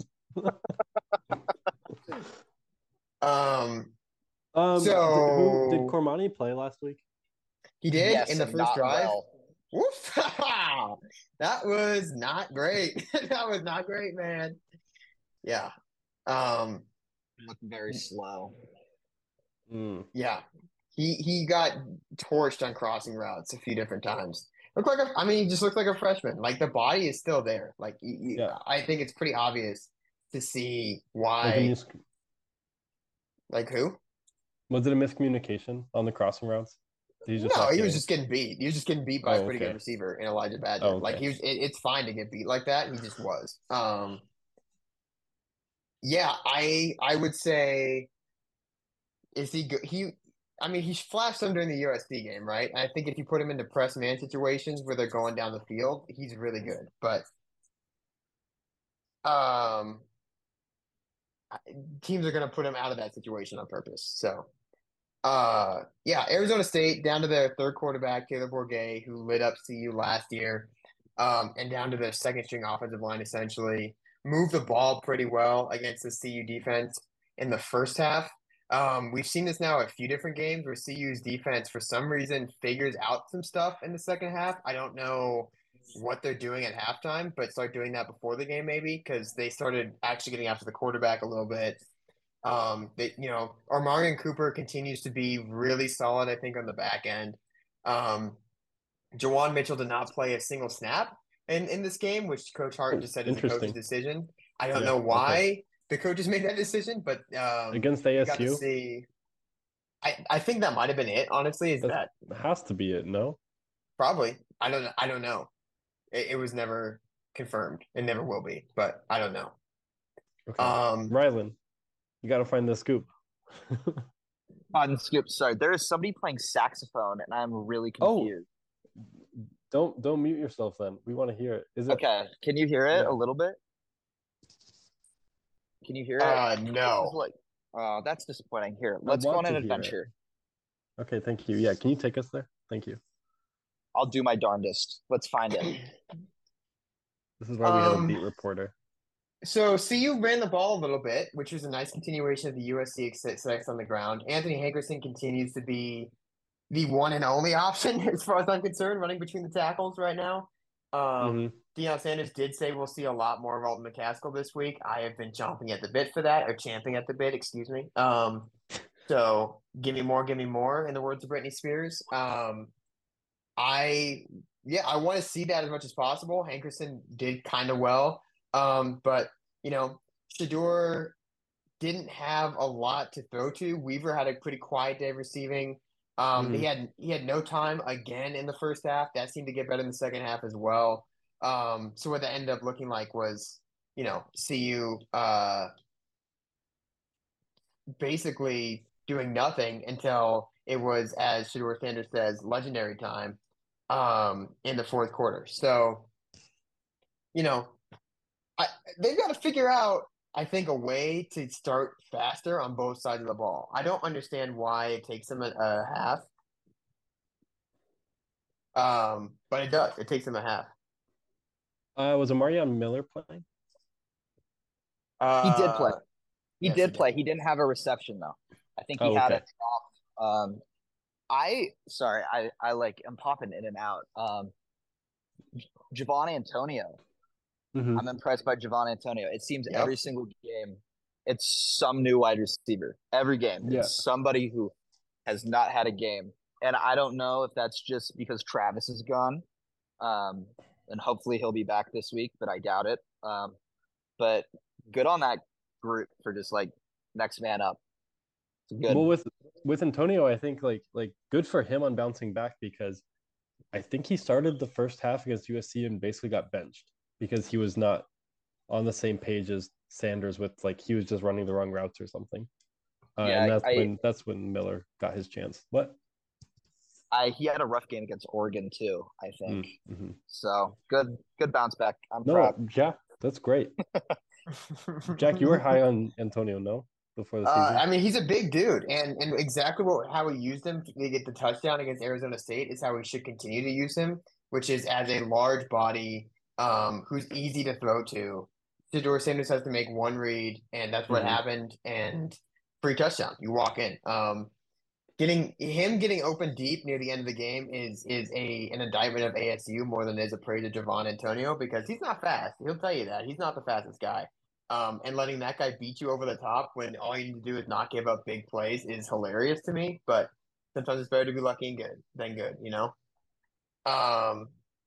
[SPEAKER 1] Um,
[SPEAKER 2] Um, d-
[SPEAKER 1] So-
[SPEAKER 2] who did Cormani play last week?
[SPEAKER 1] he did
[SPEAKER 3] Yes,
[SPEAKER 1] in the
[SPEAKER 3] and
[SPEAKER 1] first
[SPEAKER 3] not
[SPEAKER 1] drive.
[SPEAKER 3] well.
[SPEAKER 1] Woof! That was not great. That was not great, man. Yeah. Um,
[SPEAKER 3] Looked very slow.
[SPEAKER 2] Mm.
[SPEAKER 1] yeah. He he got torched on crossing routes a few different times. Looked like a, I mean, he just looked like a freshman. Like the body is still there. Like you, you-
[SPEAKER 2] Yeah.
[SPEAKER 1] I think it's pretty obvious to see
[SPEAKER 2] Like a
[SPEAKER 1] why.
[SPEAKER 2] mis-
[SPEAKER 1] Like who?
[SPEAKER 2] was it a miscommunication on the crossing routes? Did he just
[SPEAKER 1] No,
[SPEAKER 2] not
[SPEAKER 1] he was
[SPEAKER 2] get
[SPEAKER 1] just getting beat. He was just getting beat by
[SPEAKER 2] Oh,
[SPEAKER 1] a pretty
[SPEAKER 2] okay.
[SPEAKER 1] good receiver in Elijah Badger.
[SPEAKER 2] Oh,
[SPEAKER 1] Like
[SPEAKER 2] okay.
[SPEAKER 1] he was, it, it's fine to get beat like that. He just was. Um, yeah, I I would say is he good? He, I mean, he flashed some during the U S C game, right? I think if you put him into press man situations where they're going down the field, he's really good. But um, I- teams are going to put him out of that situation on purpose. So. Uh, yeah, Arizona State down to their third quarterback, Taylor Bourget, who lit up C U last year, um, and down to their second string offensive line, essentially moved the ball pretty well against the C U defense in the first half. Um, we've seen this now a few different games where C U's defense, for some reason, figures out some stuff in the second half. I don't know what they're doing at halftime, but start doing that before the game, maybe, because they started actually getting after the quarterback a little bit. Um, that you know, Armarian Cooper continues to be really solid, I think, on the back end. Um, Jawan Mitchell did not play a single snap in, in this game, which Coach Hart just said is a coach's
[SPEAKER 2] Interesting.
[SPEAKER 1] decision. I don't
[SPEAKER 2] Yeah,
[SPEAKER 1] know
[SPEAKER 2] okay.
[SPEAKER 1] why the coaches made that decision, but um,
[SPEAKER 2] Against
[SPEAKER 1] we got to
[SPEAKER 2] A S U?
[SPEAKER 1] see. I, I think that might have been it. Honestly, is
[SPEAKER 2] That's-
[SPEAKER 1] that
[SPEAKER 2] Has to be it, no?
[SPEAKER 1] probably? I don't know. I don't know. It, it was never confirmed. It never will be, but I don't know.
[SPEAKER 2] Okay.
[SPEAKER 1] Um,
[SPEAKER 2] Rylan, you got to find the scoop.
[SPEAKER 3] On Scoop, sorry, there is somebody playing saxophone, and I'm really
[SPEAKER 2] Oh.
[SPEAKER 3] confused.
[SPEAKER 2] Don't don't mute yourself then. We want to hear it. Is it
[SPEAKER 3] Okay, can you hear it
[SPEAKER 2] Yeah.
[SPEAKER 3] a little bit? Can you hear it?
[SPEAKER 1] uh,
[SPEAKER 3] This is
[SPEAKER 1] no.
[SPEAKER 3] like, oh, that's disappointing. Here,
[SPEAKER 2] I
[SPEAKER 3] let's go
[SPEAKER 2] want
[SPEAKER 3] on an
[SPEAKER 2] to hear it.
[SPEAKER 3] adventure.
[SPEAKER 2] Okay, thank you. Yeah, can you take us there? Thank you.
[SPEAKER 3] I'll do my darndest. Let's find it.
[SPEAKER 2] This is why we have a
[SPEAKER 1] Um,
[SPEAKER 2] beat reporter.
[SPEAKER 1] So C U ran the ball a little bit, which was a nice continuation of the U S C success on the ground. Anthony Hankerson continues to be the one and only option, as far as I'm concerned, running between the tackles right now. Um,
[SPEAKER 2] Mhm.
[SPEAKER 1] Deion Sanders did say we'll see a lot more of Alton McCaskill this week. I have been chomping at the bit for that, or champing at the bit, excuse me. Um, so give me more, give me more, in the words of Britney Spears. Um, I yeah, I want to see that as much as possible. Hankerson did kind of well. Um, but you know, Shador didn't have a lot to throw to. Weaver had a pretty quiet day receiving. Um,
[SPEAKER 2] Mhm.
[SPEAKER 1] he had he had no time again in the first half. That seemed to get better in the second half as well. Um, so what that ended up looking like was, you know, C U uh basically doing nothing until it was, as Shador Sanders says, legendary time um in the fourth quarter. So, you know, I, they've got to figure out, I think, a way to start faster on both sides of the ball. I don't understand why it takes them a, a half. Um, but it does. It takes them a half.
[SPEAKER 2] Uh, was Amarion Miller playing?
[SPEAKER 3] He did play.
[SPEAKER 1] Uh,
[SPEAKER 3] He
[SPEAKER 1] yes, he
[SPEAKER 3] did
[SPEAKER 1] did.
[SPEAKER 3] play. He didn't have a reception though. I think he
[SPEAKER 2] Oh,
[SPEAKER 3] had
[SPEAKER 2] okay.
[SPEAKER 3] a drop. Um, I sorry, I I like I'm popping in and out. Um, Giovanni Antonio.
[SPEAKER 2] hmm
[SPEAKER 3] I'm impressed by Giovanni Antonio. It seems every
[SPEAKER 1] Yep.
[SPEAKER 3] single game, it's some new wide receiver. Every game,
[SPEAKER 2] Yeah.
[SPEAKER 3] it's somebody who has not had a game, and I don't know if that's just because Travis is gone, um, and hopefully he'll be back this week, but I doubt it. Um, but good on that group for just like next man up. It's
[SPEAKER 2] Well,
[SPEAKER 3] good.
[SPEAKER 2] with with Antonio, I think like like good for him on bouncing back because I think he started the first half against U S C and basically got benched because he was not on the same page as Sanders with like he was just running the wrong routes or something. Uh, and
[SPEAKER 3] Yeah,
[SPEAKER 2] that's
[SPEAKER 3] I,
[SPEAKER 2] when that's when Miller got his chance. What?
[SPEAKER 3] I he had a rough game against Oregon too, I think.
[SPEAKER 2] Mm-hmm.
[SPEAKER 3] So good, good bounce back. I'm proud.
[SPEAKER 2] No, yeah, that's great. Jack, you were high on Antonio, no, before the
[SPEAKER 1] Uh,
[SPEAKER 2] season.
[SPEAKER 1] I mean, he's a big dude, and and exactly what how we used him to get the touchdown against Arizona State is how we should continue to use him, which is as a large body, um, who's easy to throw to. Shedeur Sanders has to make one read, and that's what
[SPEAKER 2] Mm-hmm.
[SPEAKER 1] happened. And free touchdown, you walk in. Um, getting him getting open deep near the end of the game is is a an indictment of A S U more than it is a praise of Javon Antonio because he's not fast. He'll tell you that he's not the fastest guy. Um, and letting that guy beat you over the top when all you need to do is not give up big plays is hilarious to me. But sometimes it's better to be lucky and good than good, you know. Um,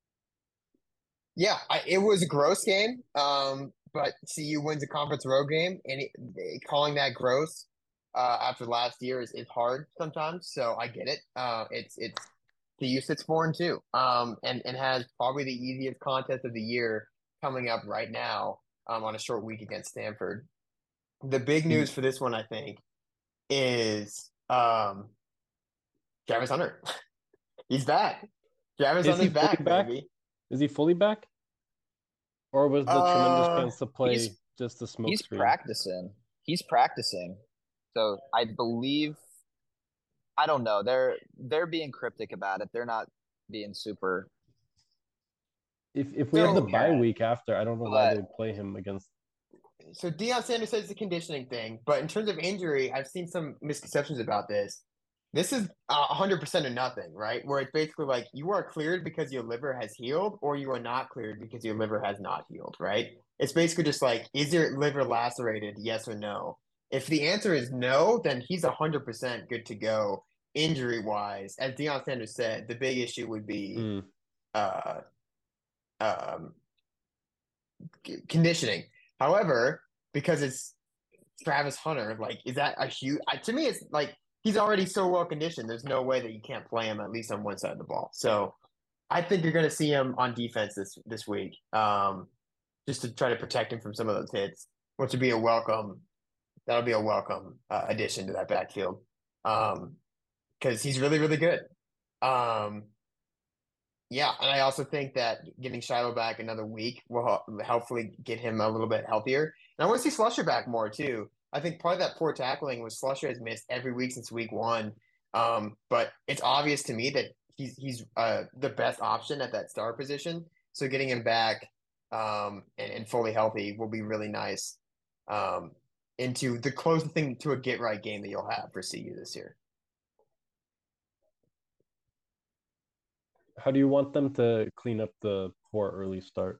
[SPEAKER 1] yeah, I, it was a gross game. Um, but C U wins a conference road game, and it, calling that gross uh, after last year is, is hard sometimes. So I get it. Uh, it's it's the U sits four and two, um, and and has probably the easiest contest of the year coming up right now um, on a short week against Stanford. The big news for this one, I think, is um, Travis Hunter. He's back. Travis
[SPEAKER 2] Is he
[SPEAKER 1] Hunter's
[SPEAKER 2] fully
[SPEAKER 1] back,
[SPEAKER 2] back?
[SPEAKER 1] baby.
[SPEAKER 2] Is he fully back? Or was the tremendous
[SPEAKER 1] Uh,
[SPEAKER 2] chance to
[SPEAKER 3] He's
[SPEAKER 2] play just a
[SPEAKER 3] he's
[SPEAKER 2] smokescreen?
[SPEAKER 3] practicing. He's practicing. So I believe I don't know. They're they're being cryptic about it. They're not being super.
[SPEAKER 2] If if we have the
[SPEAKER 1] so
[SPEAKER 2] bye
[SPEAKER 3] Transparent.
[SPEAKER 2] week after, I don't know why
[SPEAKER 3] But
[SPEAKER 2] they would play him against.
[SPEAKER 1] so Deion Sanders says it's a conditioning thing, but in terms of injury, I've seen some misconceptions about this. This is a hundred percent of nothing, right? Where it's basically like you are cleared because your liver has healed, or you are not cleared because your liver has not healed, right? It's basically just like, is your liver lacerated? Yes or no. If the answer is no, then he's a hundred percent good to go injury wise. As Deion Sanders said, the big issue would be
[SPEAKER 2] Mm.
[SPEAKER 1] uh, um, conditioning. However, because it's Travis Hunter, like, is that a huge? To me, it's like he's already so well conditioned. There's no way that you can't play him at least on one side of the ball. So I think you're going to see him on defense this this week, um, just to try to protect him from some of those hits, which would be a welcome. That'll be a welcome uh, addition to that backfield, um, because he's really really good. Um, yeah, and I also think that getting Shiloh back another week will hopefully get him a little bit healthier. And I want to see Slusher back more too. I think part of that poor tackling was Slusher has missed every week since week one. Um, but it's obvious to me that he's he's uh, the best option at that star position. So getting him back um, and, and fully healthy will be really nice um, into the closest thing to a get right game that you'll have for C U this year.
[SPEAKER 2] How do you want them to clean up the poor early start?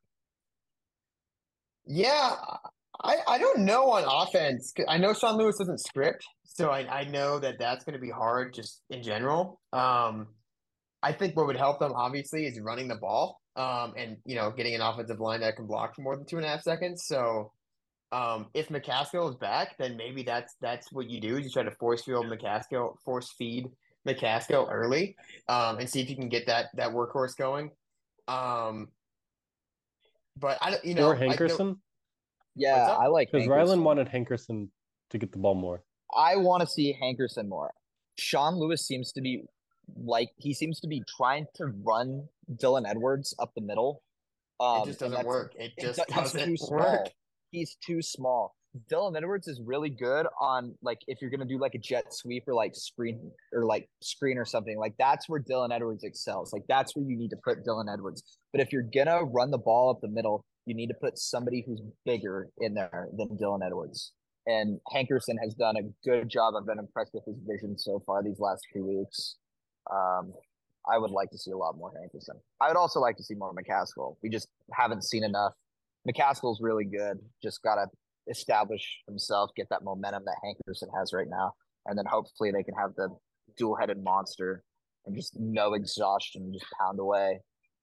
[SPEAKER 1] Yeah, I, I don't know on offense. I know Sean Lewis doesn't script, so I, I know that that's going to be hard just in general. Um, I think what would help them obviously is running the ball, um, and you know getting an offensive line that can block for more than two and a half seconds. So um, if McCaskill is back, then maybe that's that's what you do. Is you try to force field McCaskill, force feed McCaskill early, um, and see if you can get that that workhorse going. Um, but I don't, you
[SPEAKER 2] Or
[SPEAKER 1] know, I know
[SPEAKER 2] Hankerson?
[SPEAKER 1] what's
[SPEAKER 3] yeah, I
[SPEAKER 1] up.
[SPEAKER 3] like
[SPEAKER 2] Because Rylan
[SPEAKER 3] Hankerson.
[SPEAKER 2] wanted Hankerson to get the ball more.
[SPEAKER 3] I want to see Hankerson more. Sean Lewis seems to be like he seems to be trying to run Dylan Edwards up the middle.
[SPEAKER 1] It
[SPEAKER 3] Um,
[SPEAKER 1] just
[SPEAKER 3] and
[SPEAKER 1] doesn't
[SPEAKER 3] that's
[SPEAKER 1] work. It
[SPEAKER 3] it,
[SPEAKER 1] just
[SPEAKER 3] he's
[SPEAKER 1] doesn't
[SPEAKER 3] too
[SPEAKER 1] work.
[SPEAKER 3] small. He's too small. Dylan Edwards is really good on like if you're gonna do like a jet sweep or like screen or like screen or something like that's where Dylan Edwards excels. Like that's where you need to put Dylan Edwards. But if you're gonna run the ball up the middle, you need to put somebody who's bigger in there than Dylan Edwards. And Hankerson has done a good job. I've been impressed with his vision so far these last two weeks. Um, I would like to see a lot more Hankerson. I would also like to see more McCaskill. We just haven't seen enough. McCaskill's really good. Just got to establish himself, get that momentum that Hankerson has right now. And then hopefully they can have the dual-headed monster and just no exhaustion, just pound away.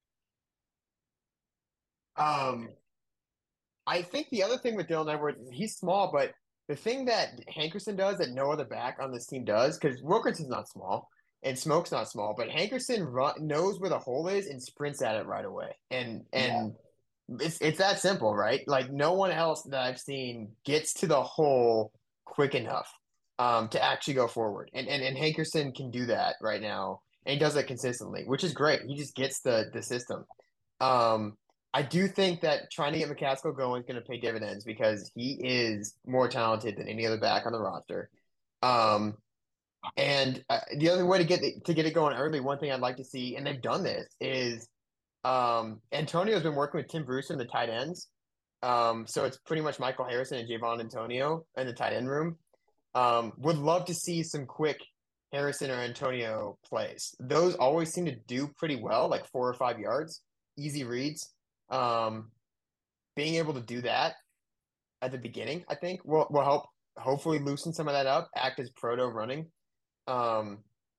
[SPEAKER 1] Um, I think the other thing with Dylan Edwards is he's small, but the thing that Hankerson does that no other back on this team does, because Wilkinson's not small and Smoke's not small, but Hankerson run, knows where the hole is and sprints at it right away. And and yeah. it's it's that simple, right? Like no one else that I've seen gets to the hole quick enough um, to actually go forward. And, and and Hankerson can do that right now, and he does it consistently, which is great. He just gets the the system. Um, I do think that trying to get McCaskill going is going to pay dividends because he is more talented than any other back on the roster. Um, and uh, the other way to get it, to get it going early, one thing I'd like to see, and they've done this, is um, Antonio's been working with Tim Bruce in the tight ends. Um, so it's pretty much Michael Harrison and Javon Antonio in the tight end room. Um, would love to see some quick Harrison or Antonio plays. Those always seem to do pretty well, like four or five yards, easy reads. Um, being able to do that at the beginning, I think will will help hopefully loosen some of that up, act as proto running. Um,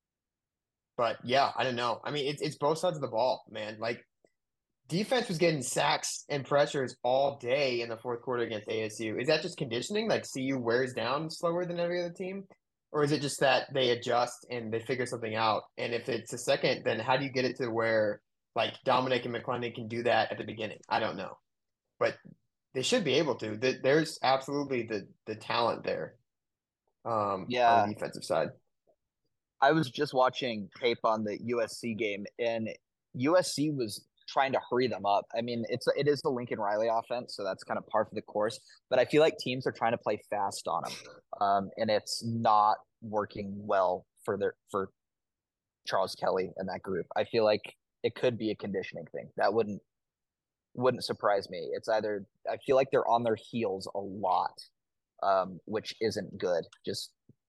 [SPEAKER 1] but yeah, I don't know. I mean, it's it's both sides of the ball, man. Like defense was getting sacks and pressures all day in the fourth quarter against A S U. Is that just conditioning? Like C U wears down slower than every other team? Or is it just that they adjust and they figure something out? And if it's a second, then how do you get it to where like Dominic and McClendon can do that at the beginning? I don't know. But they should be able to. There's absolutely the the talent there um,
[SPEAKER 3] yeah.
[SPEAKER 1] on the defensive side.
[SPEAKER 3] I was just watching tape on the U S C game, and U S C was trying to hurry them up. I mean, it's it is the Lincoln Riley offense, so that's kind of par for the course. But I feel like teams are trying to play fast on them, um, and it's not working well for their for Charles Kelly and that group. I feel like it could be a conditioning thing. That wouldn't wouldn't surprise me. It's either I feel like they're on their heels a lot, um, which isn't good. Just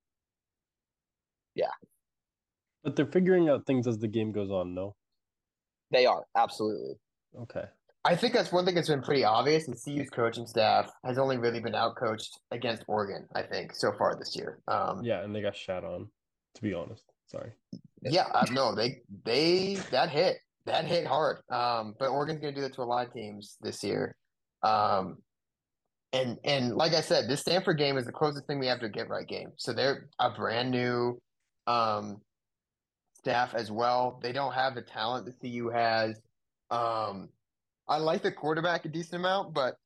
[SPEAKER 3] yeah.
[SPEAKER 2] But they're figuring out things as the game goes on, no?
[SPEAKER 3] They are, absolutely.
[SPEAKER 2] Okay.
[SPEAKER 1] I think that's one thing that's been pretty obvious is C U's coaching staff has only really been outcoached against Oregon, I think, so far this year. Um,
[SPEAKER 2] yeah, and they got shat on, to be honest. Sorry.
[SPEAKER 1] Yeah, uh, no, they they that hit. That hit hard. Um, but Oregon's gonna do that to a lot of teams this year. Um, and and like I said, this Stanford game is the closest thing we have to a get right game. So they're a brand new um staff as well. They don't have the talent that C U has. Um, I like the quarterback a decent amount, but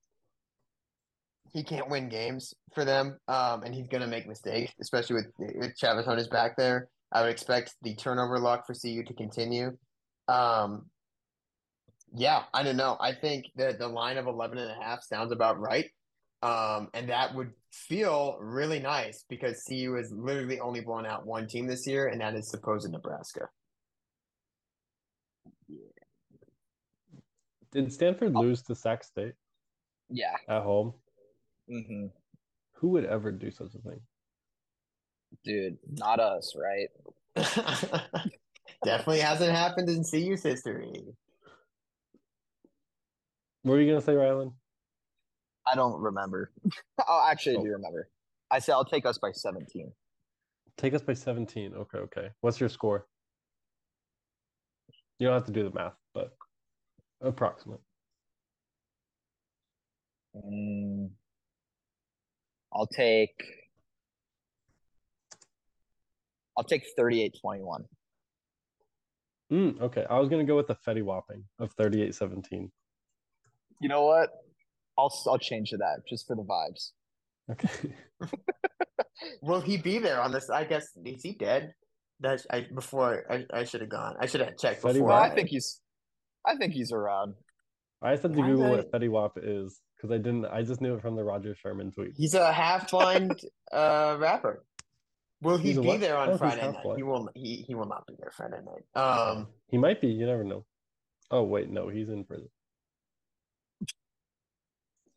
[SPEAKER 1] he can't win games for them. Um, and he's going to make mistakes, especially with, with Travis Hunter's back there. I would expect the turnover luck for C U to continue. Um, yeah, I don't know. I think that the line of eleven and a half sounds about right. Um, and that would feel really nice because C U has literally only blown out one team this year, and that is supposed Nebraska.
[SPEAKER 2] Did Stanford lose to Sac State?
[SPEAKER 3] Yeah.
[SPEAKER 2] At home?
[SPEAKER 3] Mm-hmm.
[SPEAKER 2] Who would ever do such a thing?
[SPEAKER 3] Dude, not us, right?
[SPEAKER 1] Definitely hasn't happened in C U's history.
[SPEAKER 2] What were you going to say, Rylan?
[SPEAKER 3] I don't remember. oh, actually,
[SPEAKER 2] oh.
[SPEAKER 3] I do remember. I said I'll take us by seventeen.
[SPEAKER 2] Take us by seventeen. Okay, okay. What's your score? You don't have to do the math, but approximate.
[SPEAKER 3] Mm, I'll take I'll take thirty-eight twenty-one.
[SPEAKER 2] Mm, okay. I was going to go with the Fetty Whopping of thirty-eight seventeen.
[SPEAKER 3] You know what? I'll I'll change to that just for the vibes.
[SPEAKER 2] Okay.
[SPEAKER 1] Will he be there on this? I guess is he dead? That's I before I, I should have gone. I should have checked
[SPEAKER 2] Fetty
[SPEAKER 1] before.
[SPEAKER 3] No,
[SPEAKER 1] I,
[SPEAKER 3] I think he's I think he's around.
[SPEAKER 2] I said to
[SPEAKER 1] Why
[SPEAKER 2] Google
[SPEAKER 1] they-
[SPEAKER 2] what Fetty Wap is because I didn't. I just knew it from the Roger Sherman tweet.
[SPEAKER 1] He's a half-blind uh, rapper. Will he
[SPEAKER 2] He's a
[SPEAKER 1] be
[SPEAKER 2] what?
[SPEAKER 1] there on
[SPEAKER 2] Oh, he's
[SPEAKER 1] Friday night?
[SPEAKER 2] half-blind.
[SPEAKER 1] He will. He he will not be there Friday night. Um,
[SPEAKER 2] He might be. You never know. Oh wait, no, he's in prison.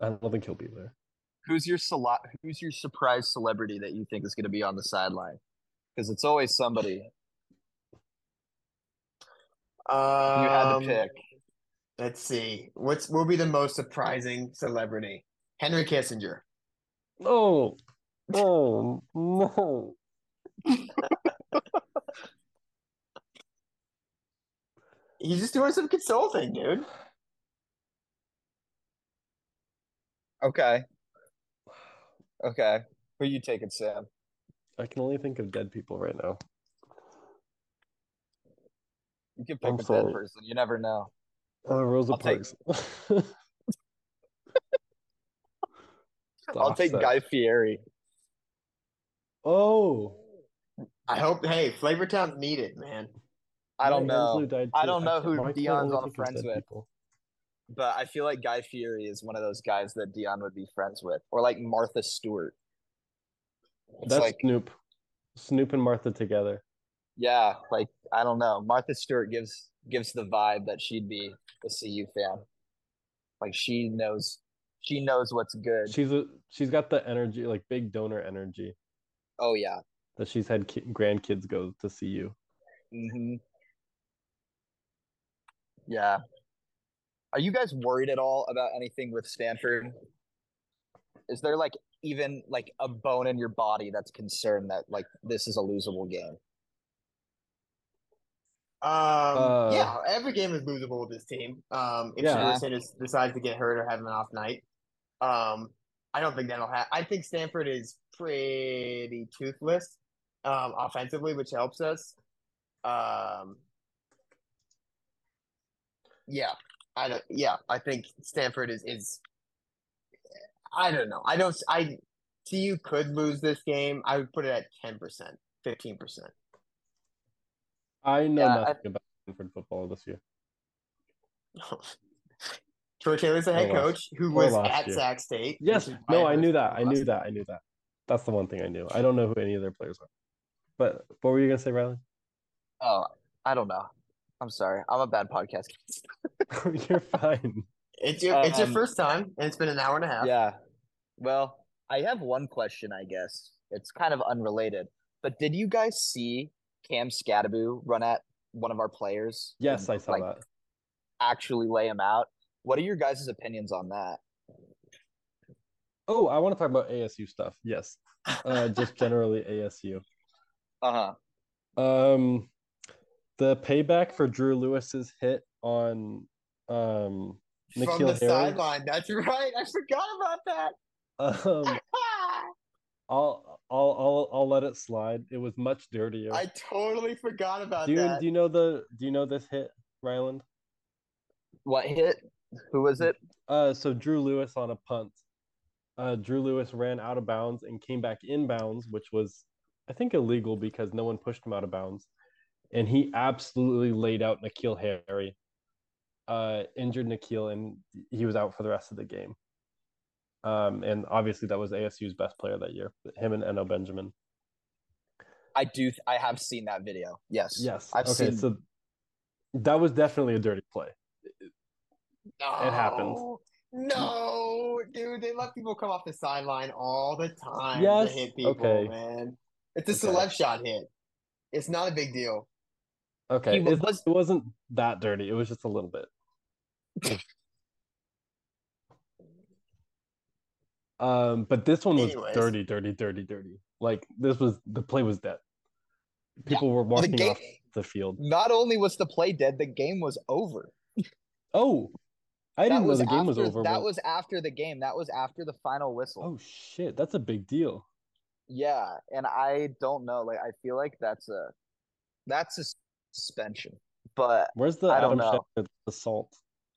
[SPEAKER 2] I don't think he'll be there.
[SPEAKER 3] Who's your cele- Who's your surprise celebrity that you think is going to be on the sideline? Because it's always somebody. If you had to
[SPEAKER 1] Um,
[SPEAKER 3] pick,
[SPEAKER 1] let's see. What's will be the most surprising celebrity? Henry Kissinger.
[SPEAKER 2] Oh, oh no!
[SPEAKER 1] He's just doing some consulting, dude.
[SPEAKER 3] okay, okay. Who you taking, Sam?
[SPEAKER 2] I can only think of dead people right now.
[SPEAKER 3] You can pick
[SPEAKER 2] I'm
[SPEAKER 3] a dead
[SPEAKER 2] sorry.
[SPEAKER 3] person. You never know.
[SPEAKER 2] Uh, Rosa
[SPEAKER 3] I'll take-
[SPEAKER 2] Parks.
[SPEAKER 3] I'll take
[SPEAKER 2] Offset.
[SPEAKER 3] Guy Fieri.
[SPEAKER 2] Oh,
[SPEAKER 1] I hope. Hey, Flavortown's needed, man.
[SPEAKER 3] I don't
[SPEAKER 2] Maya Angelou
[SPEAKER 3] know.
[SPEAKER 2] died
[SPEAKER 3] I
[SPEAKER 2] too.
[SPEAKER 3] don't know
[SPEAKER 2] can't-
[SPEAKER 3] who
[SPEAKER 2] why can't I
[SPEAKER 3] Dion's
[SPEAKER 2] only
[SPEAKER 3] all
[SPEAKER 2] think of
[SPEAKER 3] friends
[SPEAKER 2] dead
[SPEAKER 3] with.
[SPEAKER 2] people?
[SPEAKER 3] But I feel like Guy Fieri is one of those guys that Dion would be friends with, or like Martha Stewart. It's
[SPEAKER 2] That's
[SPEAKER 3] like,
[SPEAKER 2] Snoop. Snoop and Martha together.
[SPEAKER 3] yeah, like I don't know. Martha Stewart gives gives the vibe that she'd be a C U fan. Like she knows, she knows what's good.
[SPEAKER 2] She's a she's got the energy, like big donor energy,
[SPEAKER 3] Oh yeah.
[SPEAKER 2] that she's had ki- grandkids go to see you.
[SPEAKER 3] Mm-hmm. Yeah. Are you guys worried at all about anything with Stanford? Is there like even like a bone in your body that's concerned that like this is a losable game?
[SPEAKER 1] Um,
[SPEAKER 2] Uh,
[SPEAKER 1] yeah, every game is losable with this team. Um, if
[SPEAKER 2] Yeah.
[SPEAKER 1] Shador Sanders decides to get hurt or have an off night, um, I don't think that'll happen. I think Stanford is pretty toothless, um, offensively, which helps us. Um, yeah, I don't. Yeah, I think Stanford is is. I don't know. I don't. I T U could lose this game. I would put it at ten percent, fifteen percent.
[SPEAKER 2] I know
[SPEAKER 3] Yeah,
[SPEAKER 2] nothing about Stanford football this year.
[SPEAKER 1] Troy Taylor's the head
[SPEAKER 2] Or last-
[SPEAKER 1] coach who
[SPEAKER 2] or
[SPEAKER 1] was
[SPEAKER 2] last
[SPEAKER 1] at
[SPEAKER 2] year.
[SPEAKER 1] Sac State.
[SPEAKER 2] Yes,
[SPEAKER 1] which is why
[SPEAKER 2] no,
[SPEAKER 1] it
[SPEAKER 2] I
[SPEAKER 1] hurts
[SPEAKER 2] knew
[SPEAKER 1] for
[SPEAKER 2] that. I
[SPEAKER 1] us.
[SPEAKER 2] knew that. I knew that. That's the one thing I knew. I don't know who any of their players are. But what were you gonna say, Riley?
[SPEAKER 3] Oh, I don't know. I'm sorry. I'm a bad podcast.
[SPEAKER 2] You're fine.
[SPEAKER 1] It's your it's your
[SPEAKER 3] Um,
[SPEAKER 1] first time, and it's been an hour and a half.
[SPEAKER 3] Yeah. Well, I have one question, I guess. It's kind of unrelated. But did you guys see Cam Scadaboo run at one of our players?
[SPEAKER 2] Yes,
[SPEAKER 3] and,
[SPEAKER 2] I saw
[SPEAKER 3] like,
[SPEAKER 2] that.
[SPEAKER 3] actually lay him out? What are your guys' opinions on that?
[SPEAKER 2] Oh, I want to talk about A S U stuff. Yes. Uh, just generally A S U.
[SPEAKER 3] Uh-huh.
[SPEAKER 2] Um, the payback for Drew Lewis's hit on um
[SPEAKER 1] From
[SPEAKER 2] N'Keal
[SPEAKER 1] the
[SPEAKER 2] Harry.
[SPEAKER 1] sideline. That's right. I forgot about that.
[SPEAKER 2] Um, I'll I'll I'll I'll let it slide. It was much dirtier.
[SPEAKER 1] I totally forgot about
[SPEAKER 2] do you
[SPEAKER 1] that.
[SPEAKER 2] do you know the do you know this hit, Ryland?
[SPEAKER 3] What hit? Who was it?
[SPEAKER 2] Uh, so Drew Lewis on a punt. Uh, Drew Lewis ran out of bounds and came back in bounds, which was, I think, illegal because no one pushed him out of bounds. And he absolutely laid out N'Keal Harry, uh, injured N'Keal, and he was out for the rest of the game. Um, and obviously that was A S U's best player that year, him and Eno Benjamin.
[SPEAKER 3] I do. I have seen that video. Yes.
[SPEAKER 2] Yes.
[SPEAKER 3] I've
[SPEAKER 2] okay,
[SPEAKER 3] seen.
[SPEAKER 2] so that was definitely a dirty play.
[SPEAKER 1] No,
[SPEAKER 2] It happened.
[SPEAKER 1] No, dude, they let people come off the sideline all the time
[SPEAKER 2] Yes,
[SPEAKER 1] to hit people,
[SPEAKER 2] okay.
[SPEAKER 1] man. It's a
[SPEAKER 2] Okay.
[SPEAKER 1] celeb shot hit. It's not a big deal.
[SPEAKER 2] Okay,
[SPEAKER 3] He
[SPEAKER 2] it,
[SPEAKER 3] was-
[SPEAKER 2] it wasn't that dirty. It was just a little bit. Um, but this one was
[SPEAKER 1] Anyways.
[SPEAKER 2] dirty, dirty, dirty, dirty. Like this was the play was dead. People were
[SPEAKER 3] Well, the
[SPEAKER 2] walking
[SPEAKER 3] game-
[SPEAKER 2] off the field.
[SPEAKER 3] Not only was the play dead, the game was over.
[SPEAKER 2] Oh, I
[SPEAKER 3] That
[SPEAKER 2] didn't know
[SPEAKER 3] was
[SPEAKER 2] the game
[SPEAKER 3] after,
[SPEAKER 2] was over.
[SPEAKER 3] That
[SPEAKER 2] when-
[SPEAKER 3] was after the game. That was after the final whistle.
[SPEAKER 2] Oh shit, that's a big deal.
[SPEAKER 3] Yeah, and I don't know. Like, I feel like that's a that's a suspension. But
[SPEAKER 2] Where's the
[SPEAKER 3] I don't
[SPEAKER 2] Adam
[SPEAKER 3] know.
[SPEAKER 2] Schefter assault?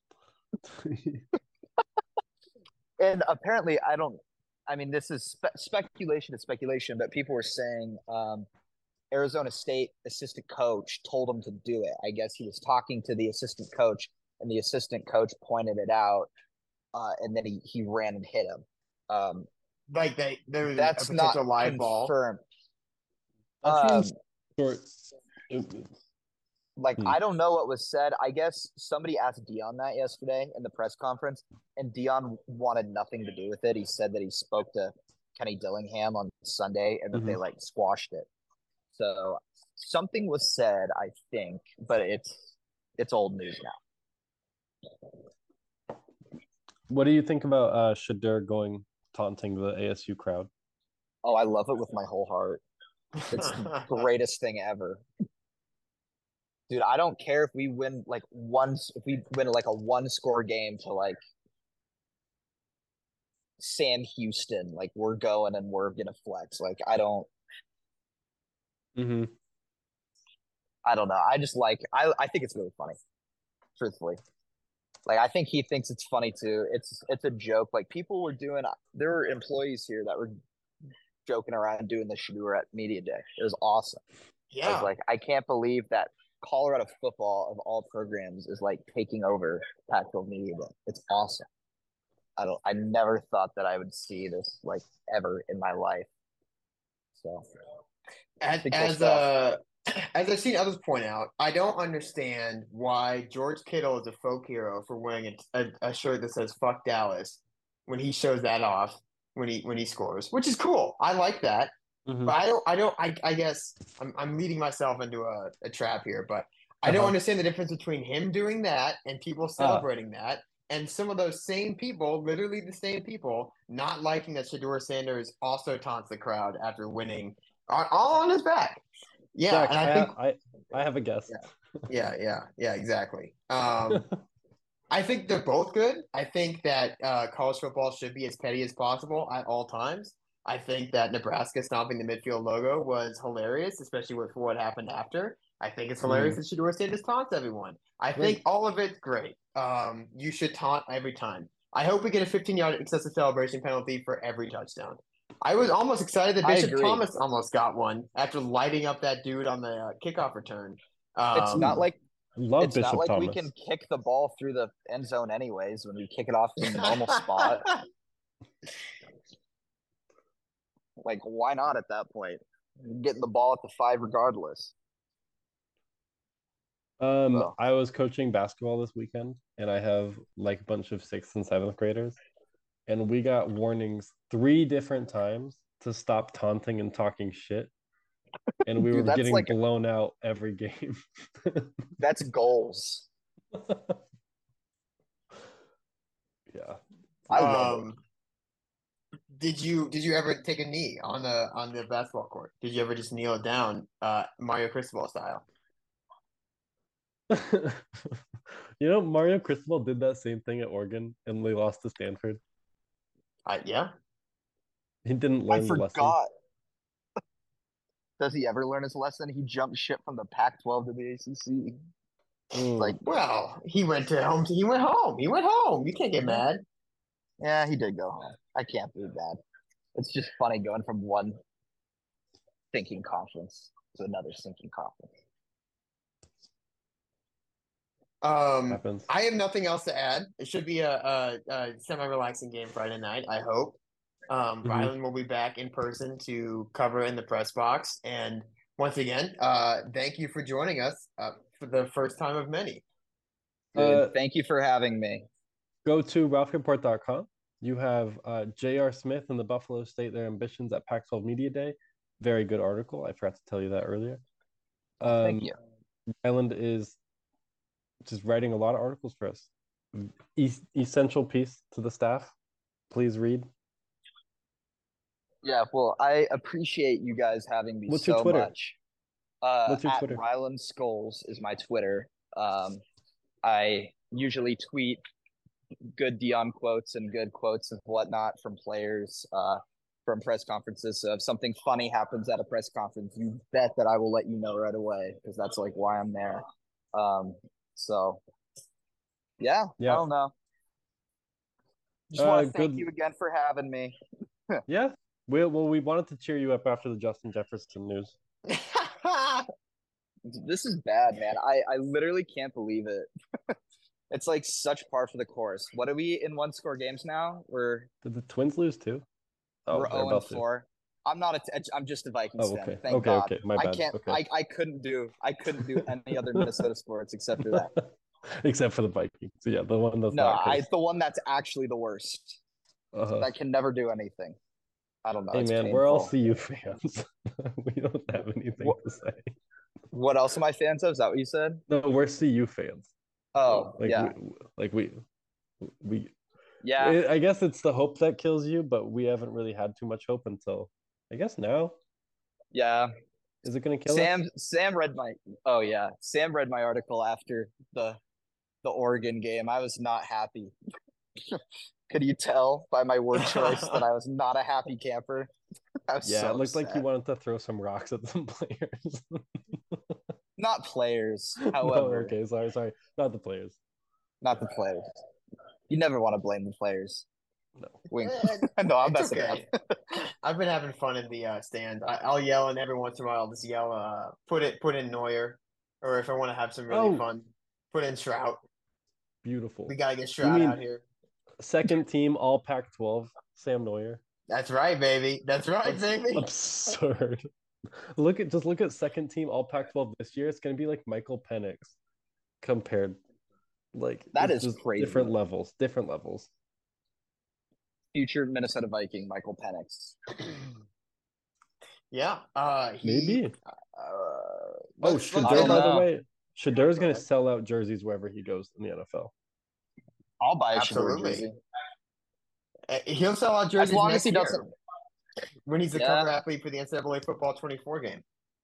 [SPEAKER 3] and apparently, I don't. I mean, this is spe- speculation. Is speculation, but people were saying um, Arizona State assistant coach told him to do it. I guess he was talking to the assistant coach, and the assistant coach pointed it out, uh, and then he he ran and hit him. Um,
[SPEAKER 1] Like they, there was
[SPEAKER 3] that's
[SPEAKER 1] a
[SPEAKER 3] not
[SPEAKER 1] potential live ball.
[SPEAKER 3] confirmed.
[SPEAKER 2] That
[SPEAKER 3] Um,
[SPEAKER 2] seems short.
[SPEAKER 3] Like,
[SPEAKER 2] Hmm.
[SPEAKER 3] I don't know what was said. I guess somebody asked Dion that yesterday in the press conference, and Dion wanted nothing to do with it. He said that he spoke to Kenny Dillingham on Sunday and that they
[SPEAKER 2] Mhm.
[SPEAKER 3] like squashed it. So something was said, I think, but it's it's old news now.
[SPEAKER 2] What do you think about uh Shadur going taunting the A S U crowd?
[SPEAKER 3] Oh, I love it with my whole heart. It's the greatest thing ever. Dude, I don't care if we win like one if we win like a one score game to like Sam Houston, like we're going and we're gonna flex. Like I don't
[SPEAKER 2] Mm-hmm.
[SPEAKER 3] I don't know. I just like I I think it's really funny, truthfully. Like I think he thinks it's funny too. It's it's a joke. Like people were doing there were employees here that were joking around doing the Shadur at Media Day. It was awesome. I was
[SPEAKER 1] Yeah.
[SPEAKER 3] like, I can't believe that Colorado football of all programs is like taking over Pac twelve Media Day. It's awesome. I don't I never thought that I would see this like ever in my life. So
[SPEAKER 1] As
[SPEAKER 3] pretty cool
[SPEAKER 1] as
[SPEAKER 3] stuff.
[SPEAKER 1] uh as I've seen others point out, I don't understand why George Kittle is a folk hero for wearing a, a, a shirt that says "fuck Dallas" when he shows that off when he when he scores, which is cool. I like that,
[SPEAKER 2] Mm-hmm.
[SPEAKER 1] but I don't I don't I, I guess I'm I'm leading myself into a, a trap here, but I don't
[SPEAKER 2] Uh-huh.
[SPEAKER 1] understand the difference between him doing that and people
[SPEAKER 2] Ah,
[SPEAKER 1] celebrating that, and some of those same people, literally the same people, not liking that Shador Sanders also taunts the crowd after winning, all on his back. Yeah,
[SPEAKER 2] Jack,
[SPEAKER 1] and I
[SPEAKER 2] I
[SPEAKER 1] think
[SPEAKER 2] have I I have a guess.
[SPEAKER 1] yeah, yeah, yeah, yeah, exactly. Um, I think they're both good. I think that uh, college football should be as petty as possible at all times. I think that Nebraska stomping the midfield logo was hilarious, especially with for what happened after. I think it's hilarious
[SPEAKER 2] Mm.
[SPEAKER 1] that Shador Sanders taunts everyone. I think
[SPEAKER 2] Like,
[SPEAKER 1] all of it's great. Um, you should taunt every time. I hope we get a fifteen-yard excessive celebration penalty for every touchdown. I was almost excited that
[SPEAKER 3] I
[SPEAKER 1] Bishop
[SPEAKER 3] agree.
[SPEAKER 1] Thomas almost got one after lighting up that dude on the uh, kickoff return.
[SPEAKER 3] It's not
[SPEAKER 1] Um,
[SPEAKER 3] like
[SPEAKER 2] love
[SPEAKER 3] it's not
[SPEAKER 2] Bishop
[SPEAKER 3] like we
[SPEAKER 2] Thomas.
[SPEAKER 3] can kick the ball through the end zone anyways when we kick it off from the normal spot. Like, why not at that point? Getting the ball at the five regardless.
[SPEAKER 2] Um,
[SPEAKER 3] So
[SPEAKER 2] I was coaching basketball this weekend, and I have like a bunch of sixth and seventh graders, and we got warnings three different times to stop taunting and talking shit, and we were
[SPEAKER 3] dude, that's
[SPEAKER 2] getting
[SPEAKER 3] like
[SPEAKER 2] blown out every game.
[SPEAKER 3] that's goals.
[SPEAKER 2] Yeah.
[SPEAKER 3] I love it.
[SPEAKER 1] um, did you did you ever take a knee on the on the basketball court? Did you ever just kneel it down, uh, Mario Cristobal style?
[SPEAKER 2] You know, Mario Cristobal did that same thing at Oregon, and they lost to Stanford.
[SPEAKER 1] I yeah.
[SPEAKER 2] He didn't
[SPEAKER 3] I
[SPEAKER 2] learn the lesson.
[SPEAKER 3] forgot. Does he ever learn his lesson? He jumped ship from the Pac twelve to the A C C. Like,
[SPEAKER 2] Mm.
[SPEAKER 1] Well, he went to home. He went home. He went home. You can't get
[SPEAKER 3] yeah,
[SPEAKER 1] mad.
[SPEAKER 3] yeah, he did go home. I can't be bad. It's just funny going from one thinking conference to another sinking conference.
[SPEAKER 1] Um,
[SPEAKER 2] Happens.
[SPEAKER 1] I have nothing else to add. It should be a, a, a semi-relaxing game Friday night. I hope. Um,
[SPEAKER 2] Mhm.
[SPEAKER 1] Rylan will be back in person to cover in the press box. And once again, uh, thank you for joining us uh, for the first time of many.
[SPEAKER 3] Dude,
[SPEAKER 2] Uh,
[SPEAKER 3] thank you for having me.
[SPEAKER 2] go to ralph report dot com. You have uh, J R. Smith and the Buffalo State their ambitions at Pac twelve Media Day. Very good article. I forgot to tell you that earlier.
[SPEAKER 3] Oh, thank
[SPEAKER 2] Um,
[SPEAKER 3] you.
[SPEAKER 2] Island is just writing a lot of articles for us. E- essential piece to the staff. Please read.
[SPEAKER 3] Yeah, well, I appreciate you guys having me
[SPEAKER 2] What's your
[SPEAKER 3] so
[SPEAKER 2] Twitter?
[SPEAKER 3] much. Uh,
[SPEAKER 2] What's your
[SPEAKER 3] at
[SPEAKER 2] Twitter?
[SPEAKER 3] Ryland Skulls is my Twitter. Um, I usually tweet good Dion quotes and good quotes and whatnot from players, uh, from press conferences. So if something funny happens at a press conference, you bet that I will let you know right away because that's like why I'm there. Um, so yeah, I
[SPEAKER 2] Yeah.
[SPEAKER 3] don't know. Just
[SPEAKER 2] Uh,
[SPEAKER 3] want to thank
[SPEAKER 2] good.
[SPEAKER 3] you again for having me.
[SPEAKER 2] Yeah. We well, we wanted to cheer you up after the Justin Jefferson news.
[SPEAKER 3] This is bad, man. I, I literally can't believe it. It's like such par for the course. What are we in one score games now? We're
[SPEAKER 2] Did the Twins lose too? Oh,
[SPEAKER 3] we're
[SPEAKER 2] they're
[SPEAKER 3] zero and
[SPEAKER 2] about to.
[SPEAKER 3] four. I'm not a. T- I'm just a Vikings
[SPEAKER 2] Oh,
[SPEAKER 3] fan.
[SPEAKER 2] okay.
[SPEAKER 3] Thank
[SPEAKER 2] Okay,
[SPEAKER 3] God.
[SPEAKER 2] okay. My
[SPEAKER 3] I
[SPEAKER 2] bad.
[SPEAKER 3] can't.
[SPEAKER 2] Okay.
[SPEAKER 3] I, I couldn't do. I couldn't do any other Minnesota sports except for that.
[SPEAKER 2] Except for the Vikings. So yeah, the one that's
[SPEAKER 3] No,
[SPEAKER 2] not
[SPEAKER 3] I
[SPEAKER 2] cursed.
[SPEAKER 3] the one that's actually the worst.
[SPEAKER 2] Uh-huh.
[SPEAKER 3] That can never do anything. I don't know.
[SPEAKER 2] Hey
[SPEAKER 3] it's
[SPEAKER 2] man,
[SPEAKER 3] painful.
[SPEAKER 2] we're all C U fans. We don't have anything
[SPEAKER 3] What-
[SPEAKER 2] to say.
[SPEAKER 3] What else am I fans of? Is that what you said?
[SPEAKER 2] No, we're C U fans.
[SPEAKER 3] Oh,
[SPEAKER 2] Like
[SPEAKER 3] yeah,
[SPEAKER 2] we, like we, we.
[SPEAKER 3] yeah,
[SPEAKER 2] I guess it's the hope that kills you, but we haven't really had too much hope until I guess now.
[SPEAKER 3] yeah.
[SPEAKER 2] Is it going to kill
[SPEAKER 3] Sam,
[SPEAKER 2] us?
[SPEAKER 3] Sam read my. Oh yeah, Sam read my article after the the Oregon game. I was not happy. Could you tell by my word choice that I was not a happy camper? I was
[SPEAKER 2] Yeah,
[SPEAKER 3] so
[SPEAKER 2] it looked like
[SPEAKER 3] upset.
[SPEAKER 2] you wanted to throw some rocks at some players.
[SPEAKER 3] Not players,
[SPEAKER 2] No,
[SPEAKER 3] however,
[SPEAKER 2] okay, sorry, sorry, not the players.
[SPEAKER 3] not the players. You never want to blame the players.
[SPEAKER 2] No.
[SPEAKER 3] Wink.
[SPEAKER 1] Eh,
[SPEAKER 3] no, I'm
[SPEAKER 1] it's
[SPEAKER 3] messing
[SPEAKER 1] okay.
[SPEAKER 3] up.
[SPEAKER 1] I've been having fun in the uh, stands. I, I'll yell, and every once in a while, I'll just yell, uh, "Put it, put in Neuer," or if I want to have some really
[SPEAKER 2] Oh.
[SPEAKER 1] fun, put in Stroud.
[SPEAKER 2] Beautiful.
[SPEAKER 1] We gotta get
[SPEAKER 2] You
[SPEAKER 1] Stroud
[SPEAKER 2] mean
[SPEAKER 1] out here.
[SPEAKER 2] second team All Pac twelve, Sam Neuer?
[SPEAKER 1] That's right, baby. That's right, baby.
[SPEAKER 2] Absurd. Look at just look at second team All Pac twelve this year. It's going to be like Michael Penix compared. Like
[SPEAKER 3] That
[SPEAKER 2] it's
[SPEAKER 3] is
[SPEAKER 2] just
[SPEAKER 3] crazy.
[SPEAKER 2] different levels, different levels.
[SPEAKER 3] Future Minnesota Viking, Michael Penix.
[SPEAKER 1] Yeah. Uh, he,
[SPEAKER 2] Maybe.
[SPEAKER 1] Uh,
[SPEAKER 2] Oh,
[SPEAKER 1] let's- let's
[SPEAKER 3] I
[SPEAKER 2] Shador,
[SPEAKER 3] don't
[SPEAKER 1] get
[SPEAKER 2] by
[SPEAKER 1] up-
[SPEAKER 2] the
[SPEAKER 3] know.
[SPEAKER 2] way, Shador's going
[SPEAKER 1] Go
[SPEAKER 2] to sell out jerseys wherever he goes in the N F L.
[SPEAKER 3] I'll buy a Shador
[SPEAKER 1] Absolutely.
[SPEAKER 3] jersey.
[SPEAKER 1] Uh, He'll sell out
[SPEAKER 3] As
[SPEAKER 1] jerseys
[SPEAKER 3] long
[SPEAKER 1] next
[SPEAKER 3] as he
[SPEAKER 1] year
[SPEAKER 3] doesn't.
[SPEAKER 1] when he's the
[SPEAKER 3] Yeah.
[SPEAKER 1] cover athlete for the N C double A football twenty-four game.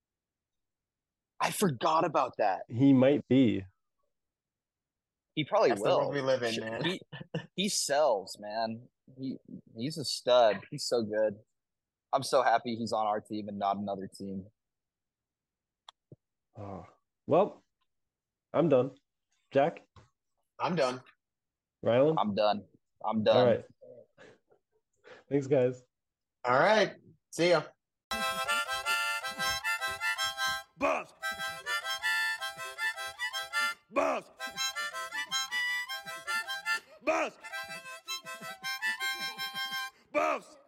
[SPEAKER 3] I forgot about that.
[SPEAKER 2] He might be.
[SPEAKER 3] He probably
[SPEAKER 1] That's the
[SPEAKER 3] will.
[SPEAKER 1] world we live in,
[SPEAKER 3] Sh-
[SPEAKER 1] man.
[SPEAKER 3] He he sells, man. He he's a stud. He's so good. I'm so happy he's on our team and not another team.
[SPEAKER 2] Oh. Well, I'm done. Jack,
[SPEAKER 1] I'm done.
[SPEAKER 2] Rylan.
[SPEAKER 3] I'm done. I'm done.
[SPEAKER 2] All right. Thanks, guys.
[SPEAKER 1] All right. See ya.
[SPEAKER 4] Buzz. Buzz. Buzz. Buzz.